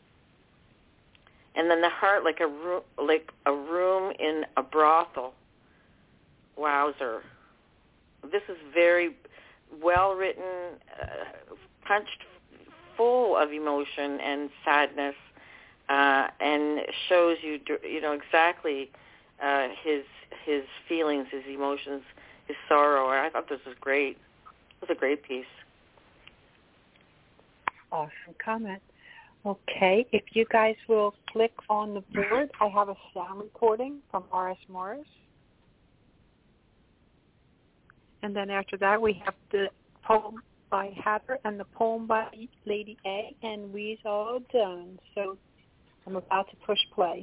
[SPEAKER 11] then the heart like a room in a brothel. Wowzer! This is very well written, punched full of emotion and sadness. And shows you exactly his feelings, his emotions, his sorrow. I thought this was great. It was a great piece.
[SPEAKER 1] Awesome comment. Okay, if you guys will click on the board, I have a sound recording from R.S. Morris. And then after that, we have the poem by Heather and the poem by Lady A, and we's all done. So I'm about to push play.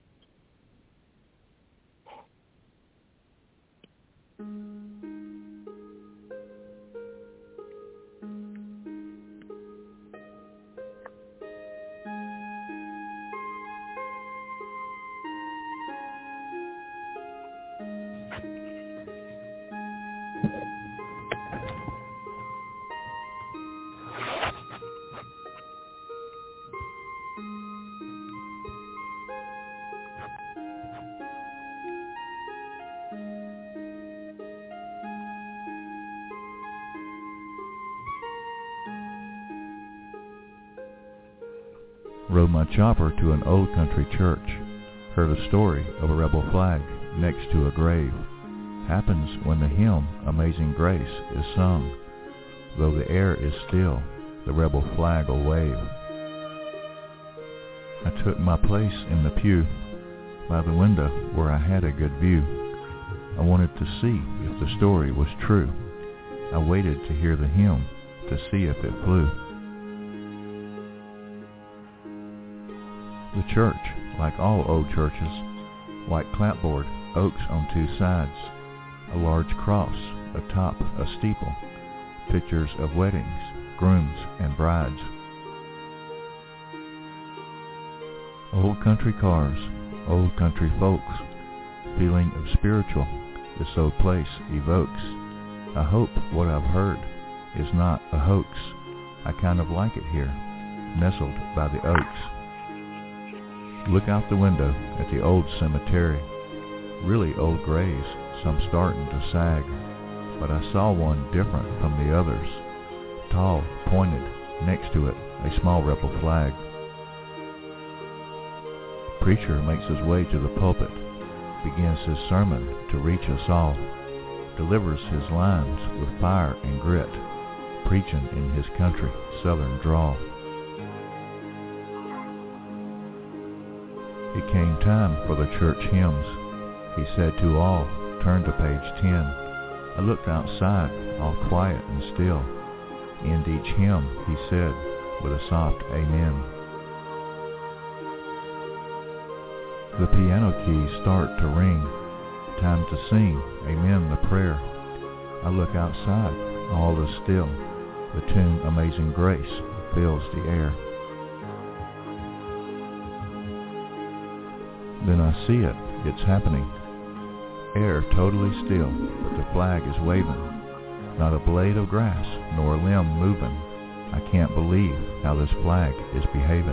[SPEAKER 13] Rode my chopper to an old country church. Heard a story of a rebel flag next to a grave. Happens when the hymn Amazing Grace is sung. Though the air is still, the rebel flag will wave. I took my place in the pew by the window where I had a good view. I wanted to see if the story was true. I waited to hear the hymn to see if it flew. The church, like all old churches, white clapboard, oaks on two sides, a large cross atop a steeple, pictures of weddings, grooms and brides. Old country cars, old country folks, feeling of spiritual this old place evokes. I hope what I've heard is not a hoax. I kind of like it here, nestled by the oaks. Look out the window at the old cemetery. Really old graves, some starting to sag. But I saw one different from the others. Tall, pointed, next to it, a small rebel flag. Preacher makes his way to the pulpit, begins his sermon to reach us all, delivers his lines with fire and grit, preaching in his country southern drawl. It came time for the church hymns. He said to all, turn to page 10. I looked outside, all quiet and still. End each hymn, he said, with a soft amen. The piano keys start to ring. Time to sing, amen the prayer. I look outside, all is still. The tune Amazing Grace fills the air. Then I see it, it's happening. Air totally still, but the flag is waving. Not a blade of grass, nor a limb moving. I can't believe how this flag is behaving.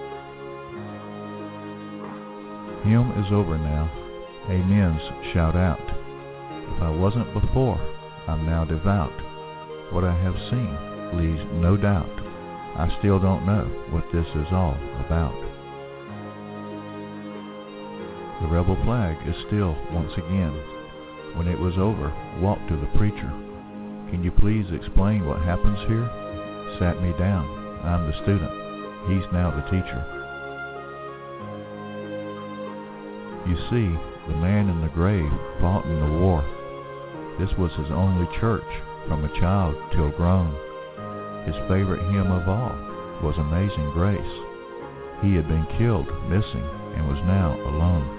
[SPEAKER 13] Hymn is over now. Amens shout out. If I wasn't before, I'm now devout. What I have seen leaves no doubt. I still don't know what this is all about. The rebel flag is still once again. When it was over, walked to the preacher. Can you please explain what happens here? Sat me down. I'm the student. He's now the teacher. You see, the man in the grave fought in the war. This was his only church, from a child till grown. His favorite hymn of all was Amazing Grace. He had been killed, missing, and was now alone.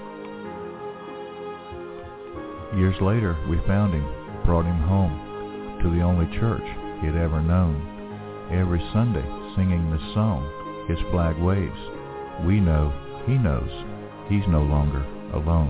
[SPEAKER 13] Years later, we found him, brought him home to the only church he had ever known. Every Sunday, singing this song, his flag waves. We know, he knows, he's no longer alone.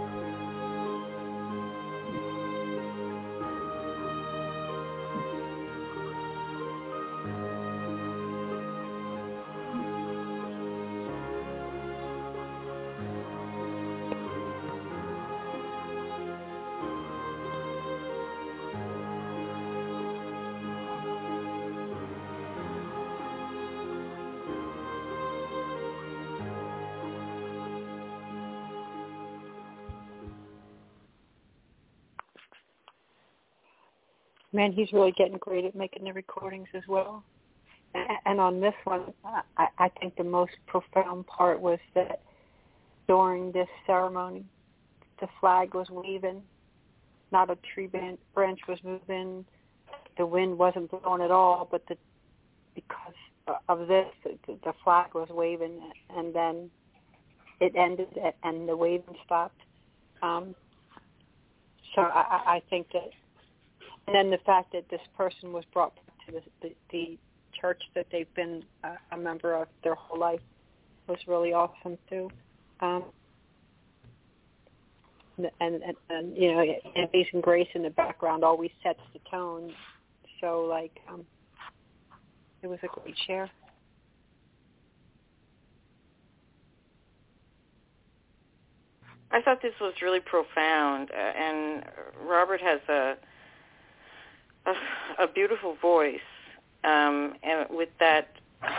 [SPEAKER 1] Man, he's really getting great at making the recordings as well. And on this one, I think the most profound part was that during this ceremony, the flag was waving, not a tree branch was moving, the wind wasn't blowing at all, but because of this, the flag was waving, and then it ended, and the waving stopped. So I think that, and then the fact that this person was brought back to the church that they've been a member of their whole life was really awesome too. And you know, Amazing Grace in the background always sets the tone. So like, it was a great share.
[SPEAKER 11] I thought this was really profound, and Robert has a beautiful voice, and with that,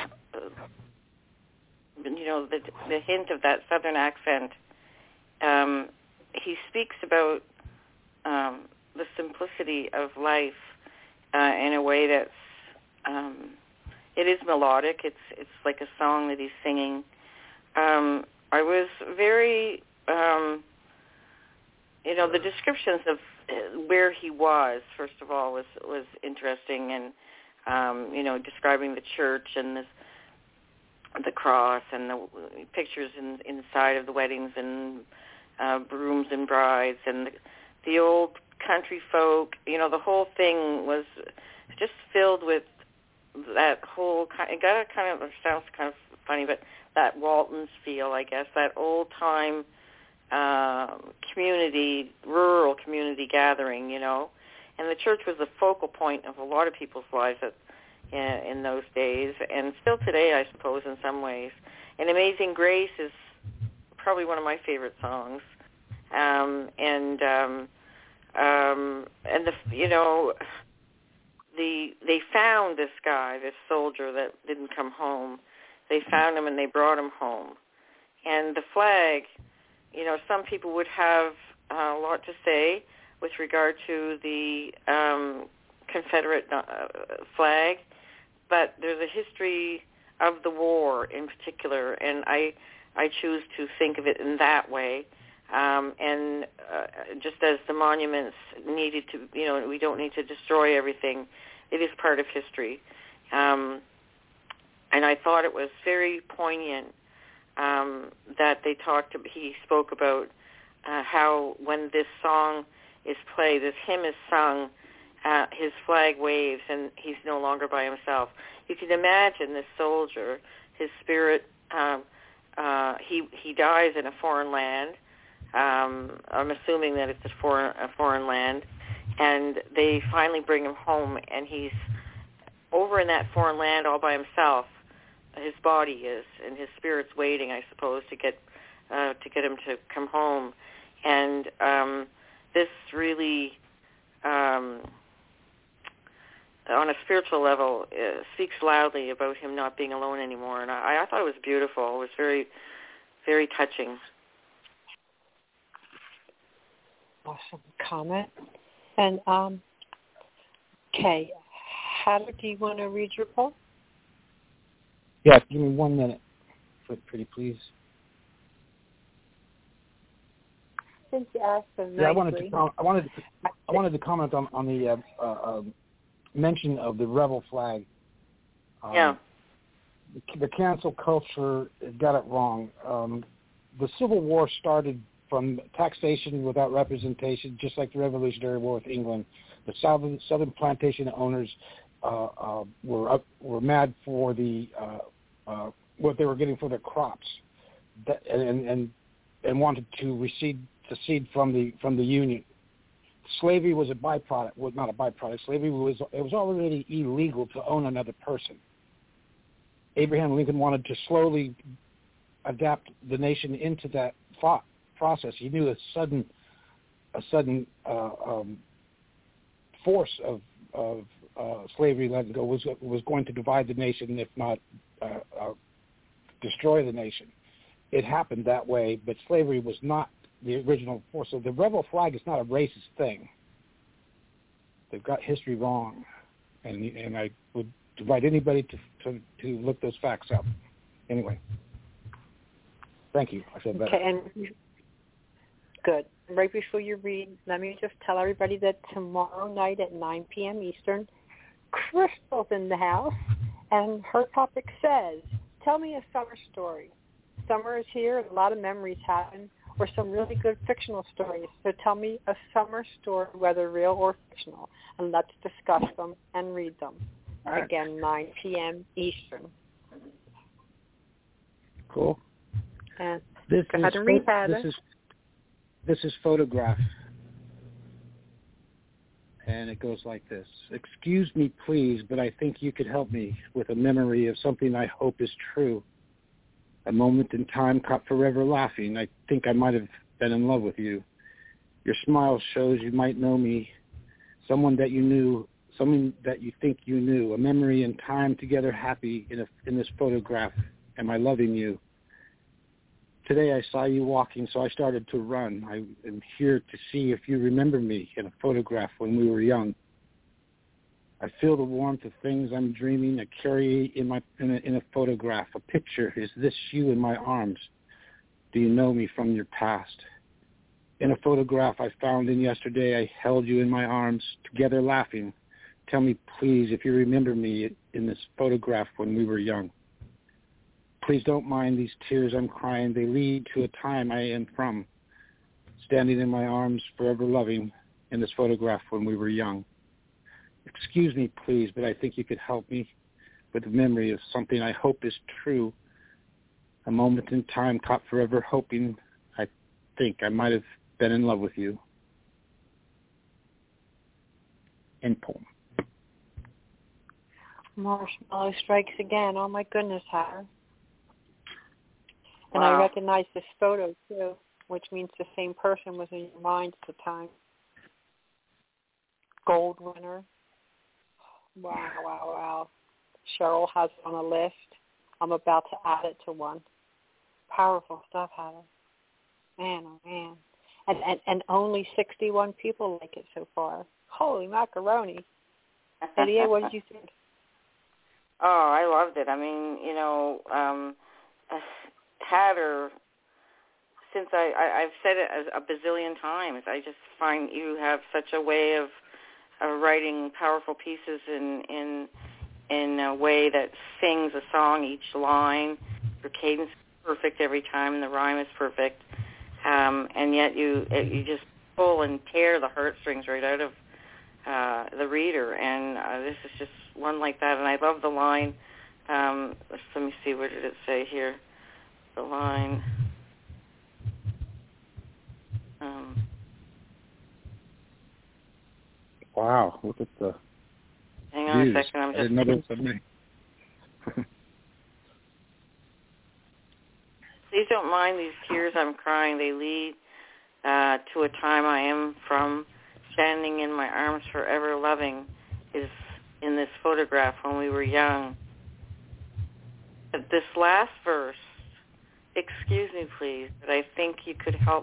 [SPEAKER 11] you know, the hint of that Southern accent. He speaks about the simplicity of life in a way that's it is melodic. It's like a song that he's singing. I was very you know, the descriptions of where he was, first of all, was interesting, and you know, describing the church and the cross and the pictures inside of the weddings and brooms and brides and the old country folk. You know, the whole thing was just filled with that whole kind. It got a kind of, it sounds kind of funny, but that Walton's feel, I guess, that old time community, rural community gathering, you know. And the church was the focal point of a lot of people's lives in those days, and still today, I suppose, in some ways. And Amazing Grace is probably one of my favorite songs. And the, you know, they found this guy, this soldier that didn't come home. They found him and they brought him home. And the flag, you know, some people would have a lot to say with regard to the Confederate flag, but there's a history of the war in particular, and I choose to think of it in that way. And just as the monuments needed to, you know, we don't need to destroy everything. It is part of history. And I thought it was very poignant that he spoke about how when this song is played, this hymn is sung, his flag waves and he's no longer by himself. You can imagine this soldier, his spirit, he dies in a foreign land. I'm assuming that it's a foreign land, and they finally bring him home, and he's over in that foreign land all by himself. His body is, and his spirit's waiting, I suppose, to get him to come home. And this really, on a spiritual level, speaks loudly about him not being alone anymore. And I thought it was beautiful. It was very, very touching.
[SPEAKER 1] Awesome comment. And Kay, do you want to read your poem?
[SPEAKER 2] Yeah, give me 1 minute, pretty please.
[SPEAKER 1] Since you asked so nicely.
[SPEAKER 2] Yeah, I wanted to comment on the mention of the rebel flag.
[SPEAKER 11] Yeah.
[SPEAKER 2] The cancel culture got it wrong. The Civil War started from taxation without representation, just like the Revolutionary War with England. The Southern plantation owners were mad for the what they were getting for their crops, and wanted to secede from the Union. Slavery was a byproduct. Well, not a byproduct. Slavery was already illegal to own another person. Abraham Lincoln wanted to slowly adapt the nation into that thought process. He knew a sudden force of slavery letting go was going to divide the nation, if not destroy the nation. It happened that way, but slavery was not the original force. So the rebel flag is not a racist thing. They've got history wrong, and I would invite anybody to look those facts up. Anyway, thank you. I said better.
[SPEAKER 1] Okay, and good. Right before you read, let me just tell everybody that tomorrow night at 9 p.m. Eastern, Crystal's in the house, and her topic says, tell me a summer story. Summer is here, and a lot of memories happen, or some really good fictional stories. So tell me a summer story, whether real or fictional, and let's discuss them and read them. Right. Again, 9 p.m. Eastern.
[SPEAKER 2] Cool.
[SPEAKER 1] And
[SPEAKER 2] this is Photograph. And it goes like this. Excuse me, please, but I think you could help me with a memory of something I hope is true. A moment in time caught forever laughing. I think I might have been in love with you. Your smile shows you might know me. Someone that you knew, someone that you think you knew. A memory in time together happy in this photograph. Am I loving you? Today I saw you walking, so I started to run. I am here to see if you remember me in a photograph when we were young. I feel the warmth of things I'm dreaming. I carry in a photograph. A picture. Is this you in my arms? Do you know me from your past? In a photograph I found in yesterday, I held you in my arms, together laughing. Tell me, please, if you remember me in this photograph when we were young. Please don't mind these tears I'm crying. They lead to a time I am from. Standing in my arms, forever loving, in this photograph when we were young. Excuse me, please, but I think you could help me with the memory of something I hope is true. A moment in time caught forever hoping. I think I might have been in love with you. End poem.
[SPEAKER 1] Marshmallow strikes again. Oh my goodness, Hatter. And
[SPEAKER 11] Wow.
[SPEAKER 1] I recognize this photo too, which means the same person was in your mind at the time. Gold winner. Wow, wow, wow. Cheryl has it on a list. I'm about to add it to one. Powerful stuff, Hatter. Man, oh man. And only 61 people like it so far. Holy macaroni. Lydia, what did you think?
[SPEAKER 11] Oh, I loved it. I mean, Hatter, since I've said it a bazillion times, I just find you have such a way of writing powerful pieces in a way that sings a song each line. Your cadence is perfect every time, the rhyme is perfect, and yet you just pull and tear the heartstrings right out of the reader, and this is just one like that. And I love the line. Let me see, where did it say here? The line.
[SPEAKER 2] Wow, look at the
[SPEAKER 11] hang on
[SPEAKER 2] views.
[SPEAKER 11] a second. I'm
[SPEAKER 2] I didn't know that was so many.
[SPEAKER 11] Please don't mind these tears I'm crying. They lead to a time I am from. Standing in my arms forever loving is in this photograph when we were young. But this last verse, excuse me please, but I think you could help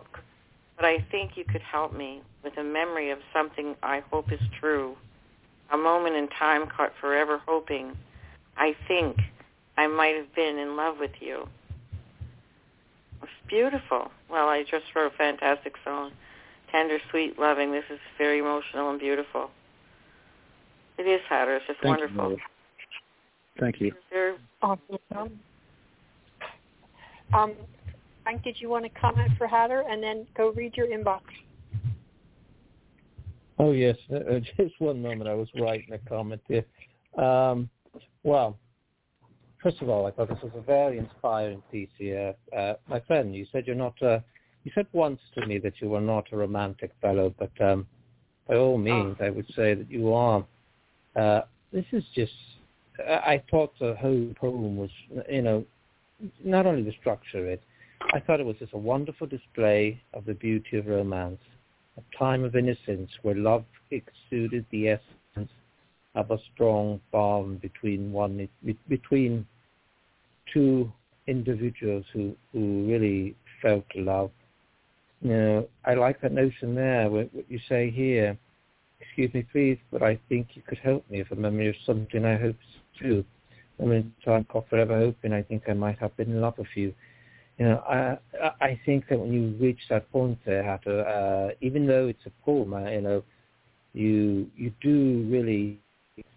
[SPEAKER 11] me with a memory of something I hope is true. A moment in time caught forever hoping. I think I might have been in love with you. It's beautiful. Well, I just wrote a fantastic song. Tender, sweet, loving. This is very emotional and beautiful. It is, Hatter. It's just wonderful.
[SPEAKER 2] You, Thank you.
[SPEAKER 11] Very
[SPEAKER 1] awesome. Frank, did you want to comment for Hatter and then go read your inbox?
[SPEAKER 6] Oh, yes. Just one moment. I was writing a comment here. Well, first of all, I thought this was a very inspiring piece here. My friend, you said you're not... you said once to me that you were not a romantic fellow, but by all means, I would say that you are. This is just... I thought the whole poem was, not only the structure of it, I thought it was just a wonderful display of the beauty of romance, a time of innocence where love exuded the essence of a strong bond between two individuals who really felt love. I like that notion there, what you say here. Excuse me, please, but I think you could help me if a memory of something I hope is true. I mean, so I'm forever hoping I think I might have been in love with you. I think that when you reach that point there, Hatter, even though it's a poem, you do really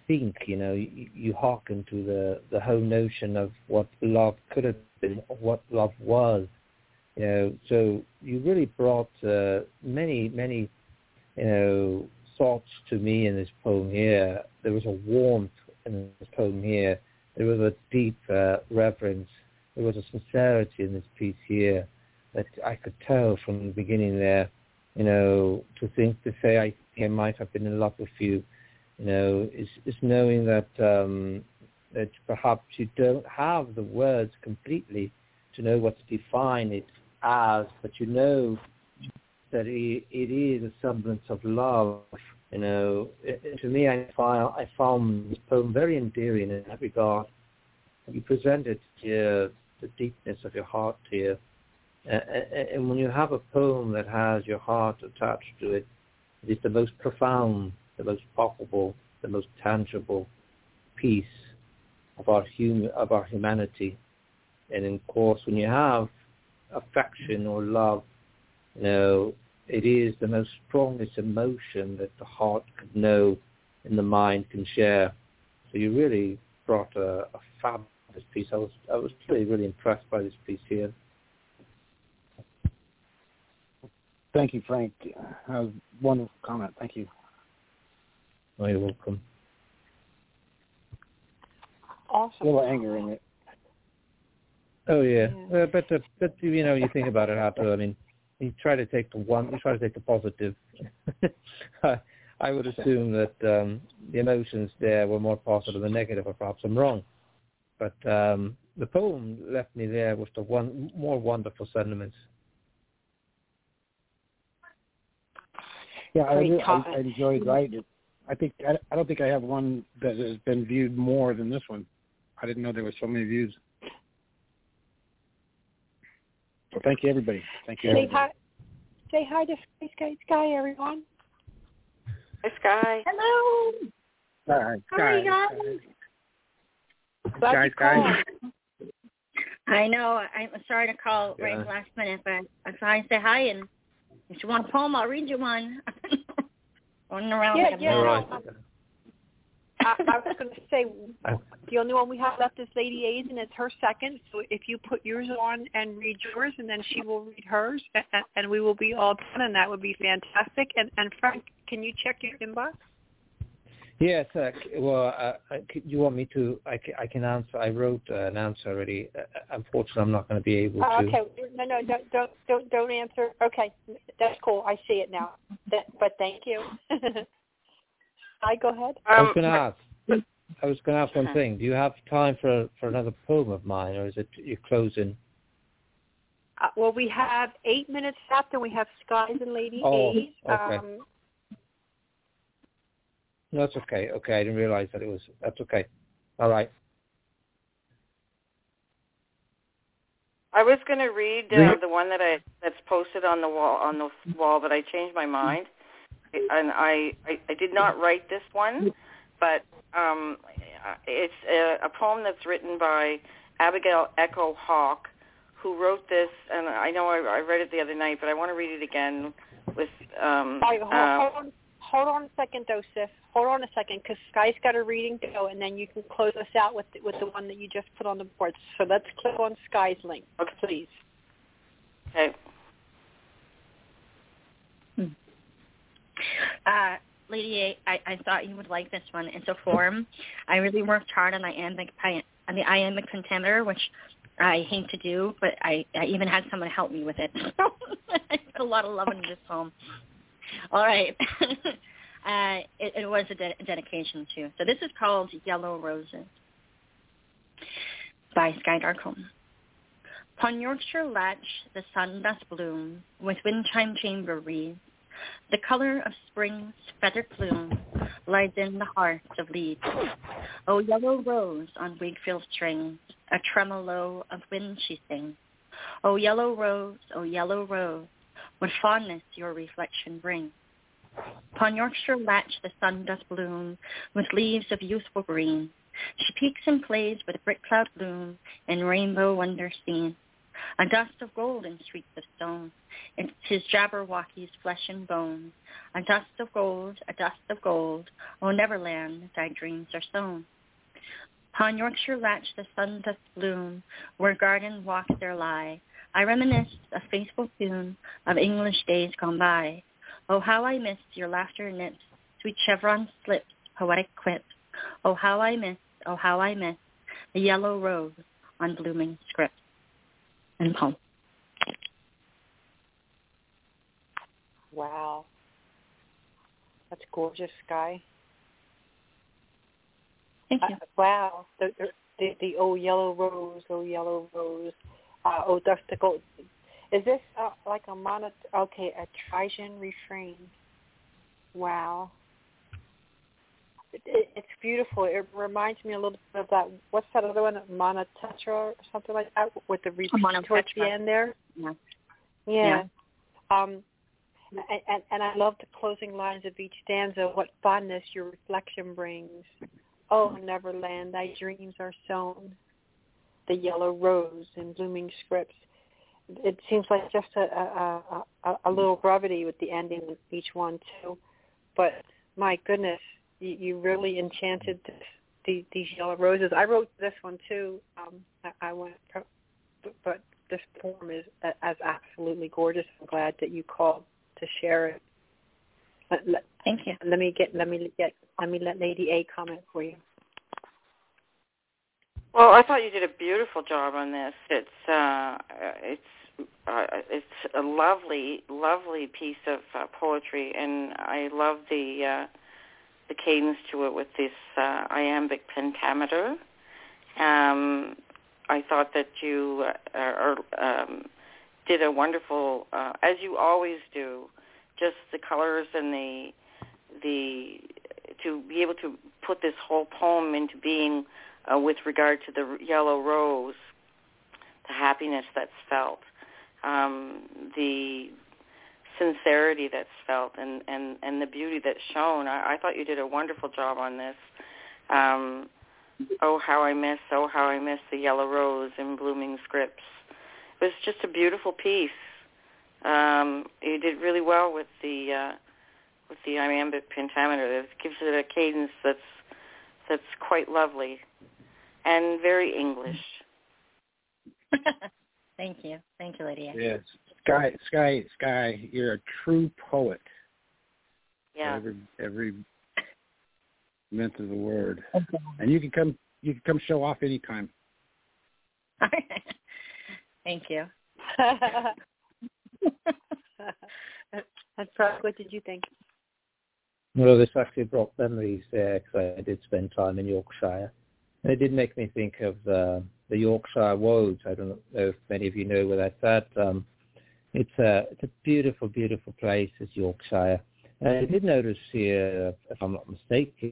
[SPEAKER 6] think, you hearken to the whole notion of what love could have been, what love was. So you really brought many thoughts to me in this poem here. There was a warmth in this poem here. There was a deep reverence. There was a sincerity in this piece here that I could tell from the beginning there. To say I think I might have been in love with you, is knowing that that perhaps you don't have the words completely to know what to define it as, but you know that it is a semblance of love. To me, I found this poem very endearing in that regard. You presented here the deepness of your heart here. And when you have a poem that has your heart attached to it, it is the most profound, the most palpable, the most tangible piece of our humanity. And of course, when you have affection or love, it is the most strongest emotion that the heart could know and the mind can share. So you really brought a fabulous piece. I was really, really impressed by this piece here.
[SPEAKER 2] Thank you, Frank. That was a wonderful comment. Thank you.
[SPEAKER 6] Oh, you're welcome.
[SPEAKER 1] Awesome.
[SPEAKER 2] A little anger in it.
[SPEAKER 6] Oh yeah. But you think about it, Hato. I mean, you try to take the positive. I would assume that the emotions there were more positive than negative, or perhaps I'm wrong. But the poem left me there with the more wonderful sentiments.
[SPEAKER 2] Yeah, I enjoyed writing it. I don't think I have one that has been viewed more than this one. I didn't know there were so many views. So thank you, everybody. Thank you.
[SPEAKER 1] Say hi to Sky, everyone.
[SPEAKER 11] Hi, Sky.
[SPEAKER 10] Hello.
[SPEAKER 2] Hi,
[SPEAKER 10] Hi, guys.
[SPEAKER 2] Sky.
[SPEAKER 10] I know. I'm sorry to call right at the last minute, but I thought I'd say hi, and if you want a poem, I'll read you one. Running around.
[SPEAKER 1] Yeah. I was going to say the only one we have left is Lady A's, and it's her second. So if you put yours on and read yours, and then she will read hers, and we will be all done, and that would be fantastic. And Frank, can you check your inbox?
[SPEAKER 6] Yes. You want me to? I can answer. I wrote an answer already. Unfortunately, I'm not going to be able to.
[SPEAKER 1] Okay. No, don't answer. Okay, that's cool. I see it now. But thank you. Go ahead.
[SPEAKER 6] I was going to ask one thing. Do you have time for another poem of mine, or is it you're closing?
[SPEAKER 1] Well, we have 8 minutes left, and we have Skies and Lady A's.
[SPEAKER 6] Okay. No, that's okay. Okay, I didn't realize that it was. That's okay. All right.
[SPEAKER 11] I was going to read the one that's posted on the wall, but I changed my mind. And I did not write this one, but it's a poem that's written by Abigail Echo Hawk, who wrote this, and I know I read it the other night, but I want to read it again with...
[SPEAKER 1] Hold on a second, Joseph. Hold on a second, because Sky's got a reading to go, and then you can close us out with the one that you just put on the board. So let's click on Sky's link, please.
[SPEAKER 11] Okay.
[SPEAKER 10] Lady A, I thought you would like this one. It's a form. I really worked hard on the iambic pentameter, which I hate to do, but I even had someone help me with it. I put a lot of love into this poem. All right. It was a dedication too. So this is called Yellow Roses by Sky Darkholm. Upon Yorkshire latch the sun doth bloom with wind chime chamber reeds. The color of spring's feathered plume lies in the hearts of leaves. O yellow rose on Wakefield strings, a tremolo of wind she sings. O yellow rose, what fondness your reflection brings. Upon Yorkshire latch the sun doth bloom with leaves of youthful green. She peeks and plays with brick cloud bloom and rainbow wonder seen.
[SPEAKER 14] a dust of gold in streets of stone. It's his Jabberwocky's flesh and bone. A dust of gold, O Neverland, thy dreams are sown. Upon Yorkshire latch the sun doth bloom, where garden walks there lie. I reminisce a faithful tune of English days gone by. Oh, how I miss your laughter nips, sweet chevron slips, poetic quips. Oh, how I miss the yellow rose on blooming script. And poem.
[SPEAKER 15] Wow. That's gorgeous, Sky.
[SPEAKER 14] Thank you.
[SPEAKER 15] Wow. The oh yellow rose, oh dust of gold. Is this like a a Trajan refrain? Wow. It's beautiful. It reminds me a little bit of that. What's that other one? Monotetra or something like that, with the repeat towards the end there. Yeah. And I love the closing lines of each stanza. What fondness your reflection brings. Oh, Neverland, thy dreams are sown. The yellow rose in blooming scripts. It seems like just a little brevity with the ending of each one too. But my goodness, you really enchanted these yellow roses. I wrote this one too. But this poem is as absolutely gorgeous. I'm glad that you called to share it.
[SPEAKER 14] Thank you.
[SPEAKER 15] Let me let Lady A comment for you.
[SPEAKER 8] Well, I thought you did a beautiful job on this. It's a lovely piece of poetry, and I love the cadence to it with this iambic pentameter. I thought that you did a wonderful, as you always do, just the colors and the to be able to put this whole poem into being with regard to the yellow rose, the happiness that's felt, the sincerity that's felt, and the beauty that's shown. I thought you did a wonderful job on this. Oh, how I miss the yellow rose in blooming scripts. It was just a beautiful piece. You did really well with the iambic pentameter. It gives it a cadence that's quite lovely and very English.
[SPEAKER 14] Thank you, Lydia.
[SPEAKER 2] Yes, Sky, you're a true poet.
[SPEAKER 8] Yeah.
[SPEAKER 2] Every sense of the word, and you can come show off anytime.
[SPEAKER 14] Thank you.
[SPEAKER 15] That's probably. What did you think?
[SPEAKER 6] Well, this actually brought memories there because I did spend time in Yorkshire. And it did make me think of the Yorkshire Wolds. I don't know if many of you know where that's at. It's a beautiful, beautiful place, is Yorkshire. And I did notice here, if I'm not mistaken,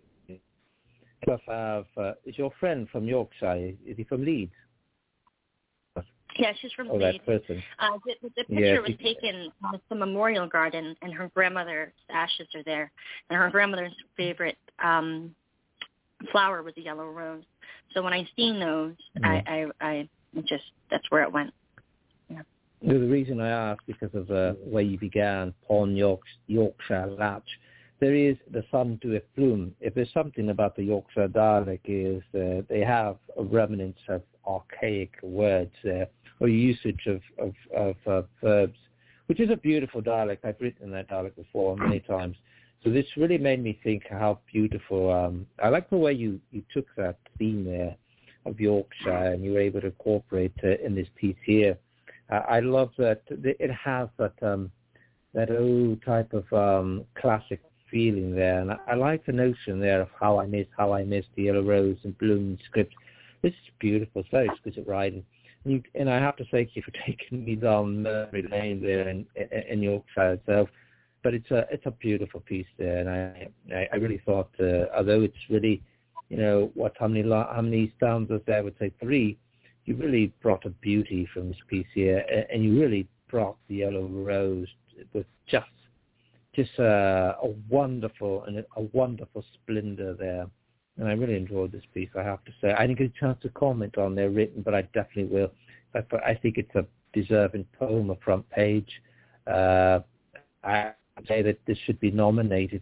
[SPEAKER 6] is your friend from Yorkshire? Is he from Leeds?
[SPEAKER 14] Yeah, she's from Leeds.
[SPEAKER 6] That person.
[SPEAKER 14] The picture was taken at the memorial garden, and her grandmother's ashes are there. And her grandmother's favorite flower was a yellow rose. So when I seen those, I just, that's where it went. Yeah.
[SPEAKER 6] The reason I asked, because of the way you began, Upon Yorkshire latch, there is the sun doeth bloom. If there's something about the Yorkshire dialect is they have a remnants of archaic words or usage of verbs, which is a beautiful dialect. I've written that dialect before many times. So this really made me think how beautiful. I like the way you took that theme there of Yorkshire and you were able to incorporate in this piece here. I love that it has that old type of classic feeling there, and I like the notion there of how I miss the yellow rose and blooming script. This is beautiful. It's very exquisite writing. And I have to thank you for taking me down memory lane there in Yorkshire itself. But it's a beautiful piece there, and I really thought, although it's really, how many stanzas there? I would say 3. You really brought a beauty from this piece here, and you really brought the yellow rose with just a wonderful splendor there. And I really enjoyed this piece, I have to say. I didn't get a chance to comment on their written, but I definitely will. I think it's a deserving poem, a front page. I say that this should be nominated.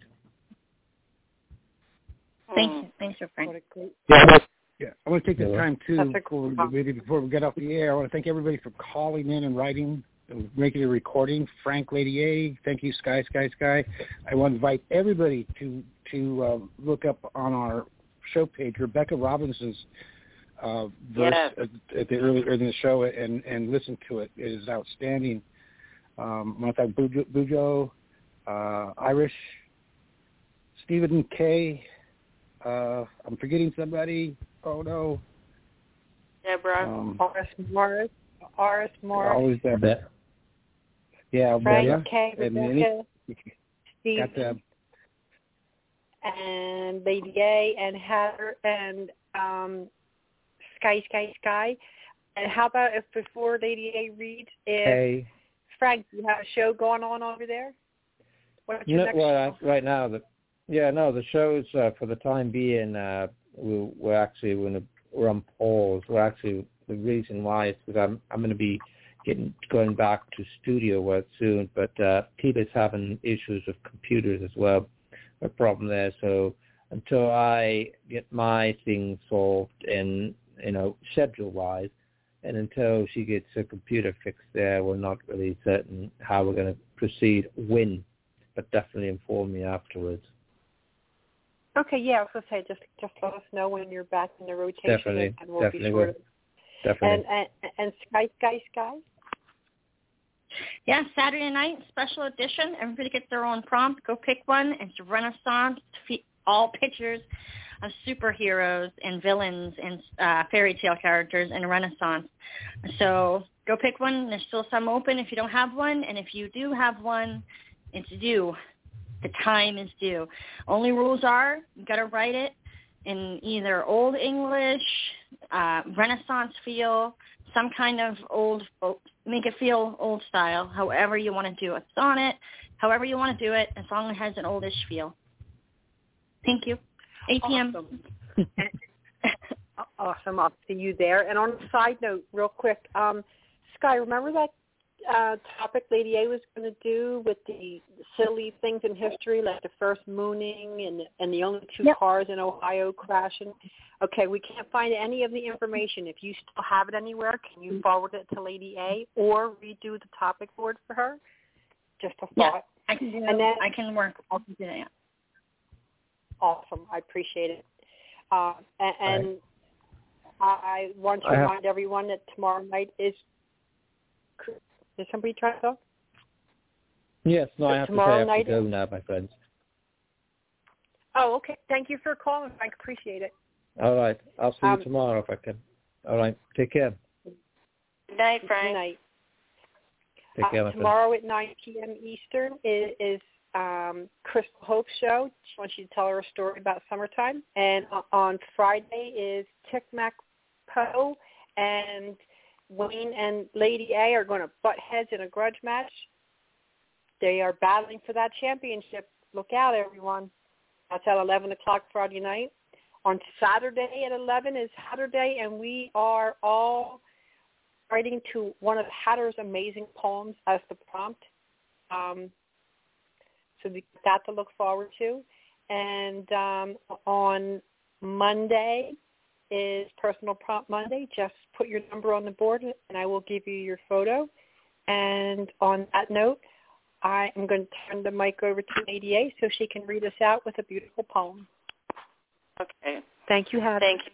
[SPEAKER 14] Thank you. Thanks, Frank.
[SPEAKER 2] Yeah, I want to take this time, too, before we get off the air. I want to thank everybody for calling in and writing, making a recording. Frank, Lady A, thank you, Sky. I want to invite everybody to look up on our show page Rebecca Robinson's verse at the earlier in the show and listen to it. It is outstanding. I want to thank Bujo, Irish, Stephen K. I'm forgetting somebody. Oh no.
[SPEAKER 11] Deborah.
[SPEAKER 15] Oris Morris.
[SPEAKER 2] Always there. Yeah,
[SPEAKER 15] Frank K.
[SPEAKER 2] Rebecca.
[SPEAKER 15] Stephen. And Lady A and Heather and Sky. And how about if before Lady A reads, Frank, do you have a show going on over there? What's your next show?
[SPEAKER 6] Right now, the shows for the time being, we're on pause. The reason why is because I'm going to be going back to studio work soon, but Tita's having issues with computers as well. A problem there, so until I get my thing solved and schedule-wise, and until she gets her computer fixed there, we're not really certain how we're going to proceed. But definitely inform me afterwards.
[SPEAKER 15] Okay, yeah, I was going to say just let us know when you're back in the rotation,
[SPEAKER 6] definitely,
[SPEAKER 15] and we'll be sure.
[SPEAKER 6] Definitely.
[SPEAKER 15] And Sky.
[SPEAKER 14] Yeah, Saturday night, special edition. Everybody gets their own prompt. Go pick one. It's Renaissance, all pictures of superheroes and villains and fairy tale characters in Renaissance. So go pick one. There's still some open if you don't have one. And if you do have one, it's due. The time is due. Only rules are you got to write it in either Old English, Renaissance feel, some kind of make it feel old style, however you want to do it. Sonnet, however you want to do it, as long as it has an oldish feel. Thank you. 8 p.m.
[SPEAKER 15] Awesome. I'll see you there. And on a side note, real quick, Sky, remember that topic Lady A was going to do with the silly things in history, like the first mooning and the only two cars in Ohio crashing? Okay, we can't find any of the information. If you still have it anywhere, can you forward it to Lady A or redo the topic board for her? Just a thought.
[SPEAKER 14] Yeah, I can do that. And then, I can work. I'll do that.
[SPEAKER 15] Awesome. I appreciate it. And I want to remind everyone that tomorrow night is somebody trying to talk?
[SPEAKER 6] Yes, no, I have to say I have to go now, my friends.
[SPEAKER 15] Oh, okay. Thank you for calling, Frank. Appreciate it.
[SPEAKER 6] All right. I'll see you tomorrow if I can. All right. Take care.
[SPEAKER 11] Good night, Frank.
[SPEAKER 15] Good night.
[SPEAKER 6] Take care, my
[SPEAKER 15] tomorrow at 9 p.m. Eastern is Crystal Hope's show. She wants you to tell her a story about summertime. And on Friday is Tic Mac Poe, and Wayne and Lady A are going to butt heads in a grudge match. They are battling for that championship. Look out, everyone. That's at 11 o'clock Friday night. On Saturday at 11 is Hatter Day, and we are all writing to one of Hatter's amazing poems as the prompt. So we got that to look forward to. And on Monday is Personal Prompt Monday. Just put your number on the board, and I will give you your photo. And on that note, I am going to turn the mic over to Lady A so she can read us out with a beautiful poem.
[SPEAKER 11] Okay.
[SPEAKER 15] Thank you, Hattie.
[SPEAKER 11] Thank you.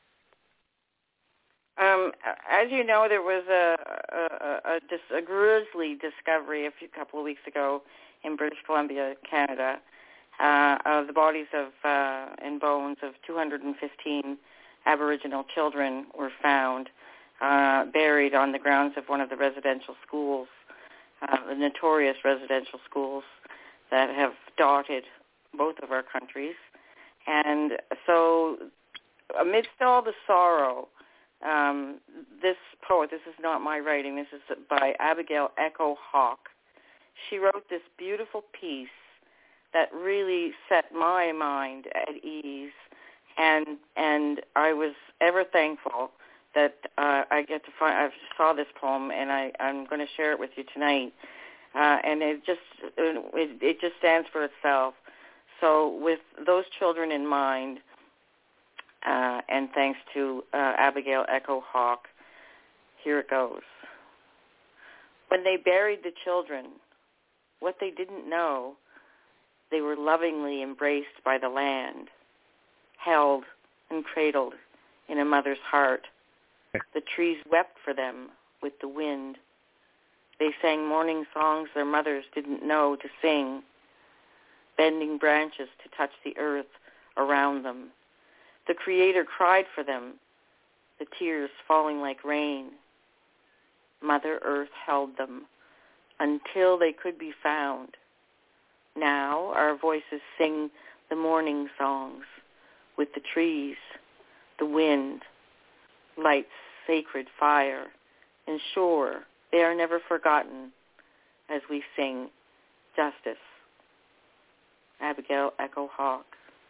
[SPEAKER 11] As you know, there was a grisly discovery a couple of weeks ago in British Columbia, Canada, of the bodies of and bones of 215 Aboriginal children were found buried on the grounds of one of the residential schools, the notorious residential schools that have dotted both of our countries. And so amidst all the sorrow, this poet, this is not my writing, this is by Abigail Echo Hawk. She wrote this beautiful piece that really set my mind at ease, and I was ever thankful that I get to find. I saw this poem, and I'm going to share it with you tonight. And it just stands for itself. So with those children in mind, and thanks to Abigail Echo Hawk, here it goes. When they buried the children, what they didn't know, they were lovingly embraced by the land, held and cradled in a mother's heart. The trees wept for them with the wind. They sang morning songs their mothers didn't know to sing, bending branches to touch the earth around them. The Creator cried for them, the tears falling like rain. Mother Earth held them until they could be found. Now our voices sing the morning songs with the trees, the wind, light's sacred fire, and sure, they are never forgotten as we sing justice. Abigail Echo Hawk.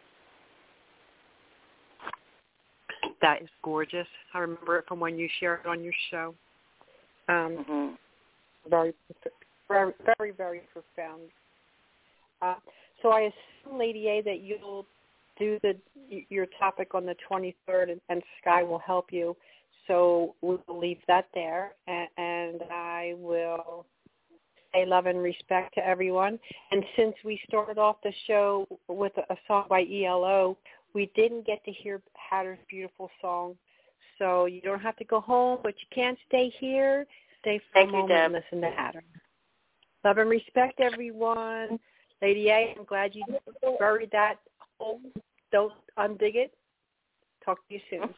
[SPEAKER 15] That is gorgeous. I remember it from when you shared it on your show. Very, very, very, very profound. So I assume, Lady A, that you'll do your topic on the 23rd, and Sky will help you. So we'll leave that there, and I will say love and respect to everyone. And since we started off the show with a song by ELO, we didn't get to hear Hatter's beautiful song. So you don't have to go home, but you can't stay here. Stay for a moment and listen to Hatter. Love and respect, everyone. Lady A, I'm glad you buried that hole. Don't undig it. Talk to you soon.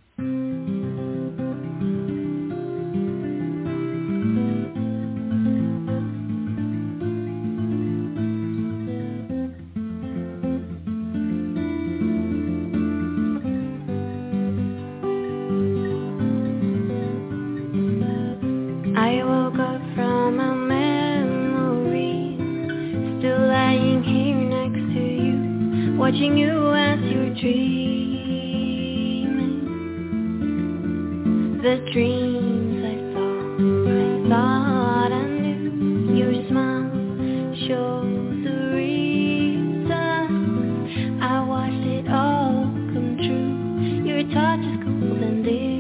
[SPEAKER 16] I woke up from a memory, still lying here next to you, watching you as you're dreaming. The dreams I thought I knew. Your smile shows the reason I watched it all come true. Your touch is cold and distant.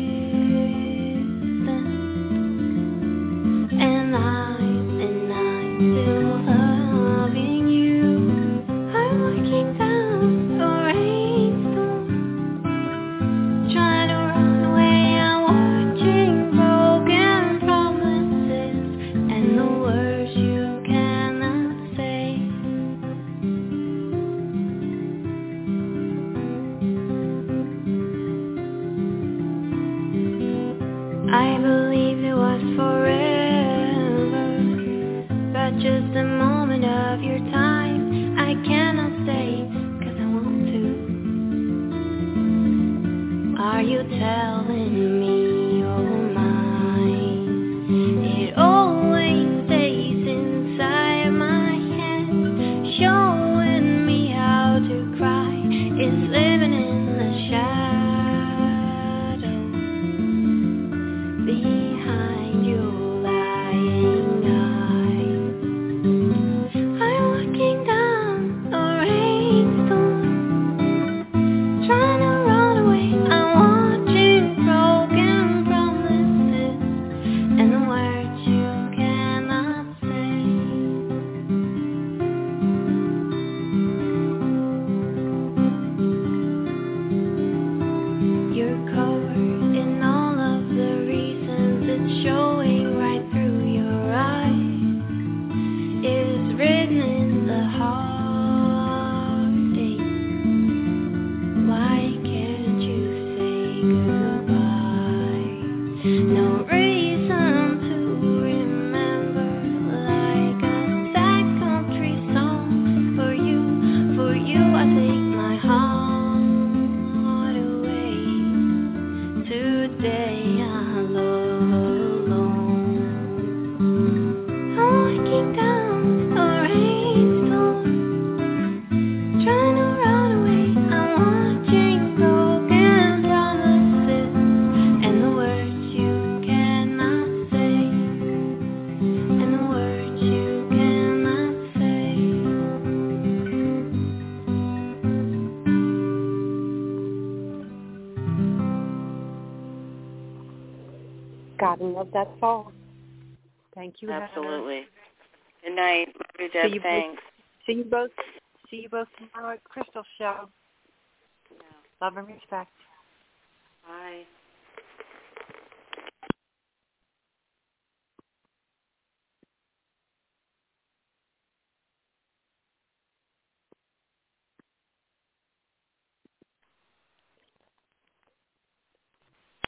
[SPEAKER 16] And I'm still loving you. I'm walking down a rainstorm, trying to run away. I'm watching broken promises and the words you cannot say. I believed it was forever, but just a moment of your time. I cannot stay, 'cause I want to. Are you telling me you're mine? It always stays inside my head, showing me how to cry. It's living in the shadows behind your lying eyes. I'm walking down a rainstorm, trying to run away. I'm watching broken
[SPEAKER 15] Gotta love that song. Thank you,
[SPEAKER 11] Absolutely. Heather. Good night. Love you, Deb. Thanks.
[SPEAKER 15] See you both tomorrow at Crystal Show. Yeah. Love and respect.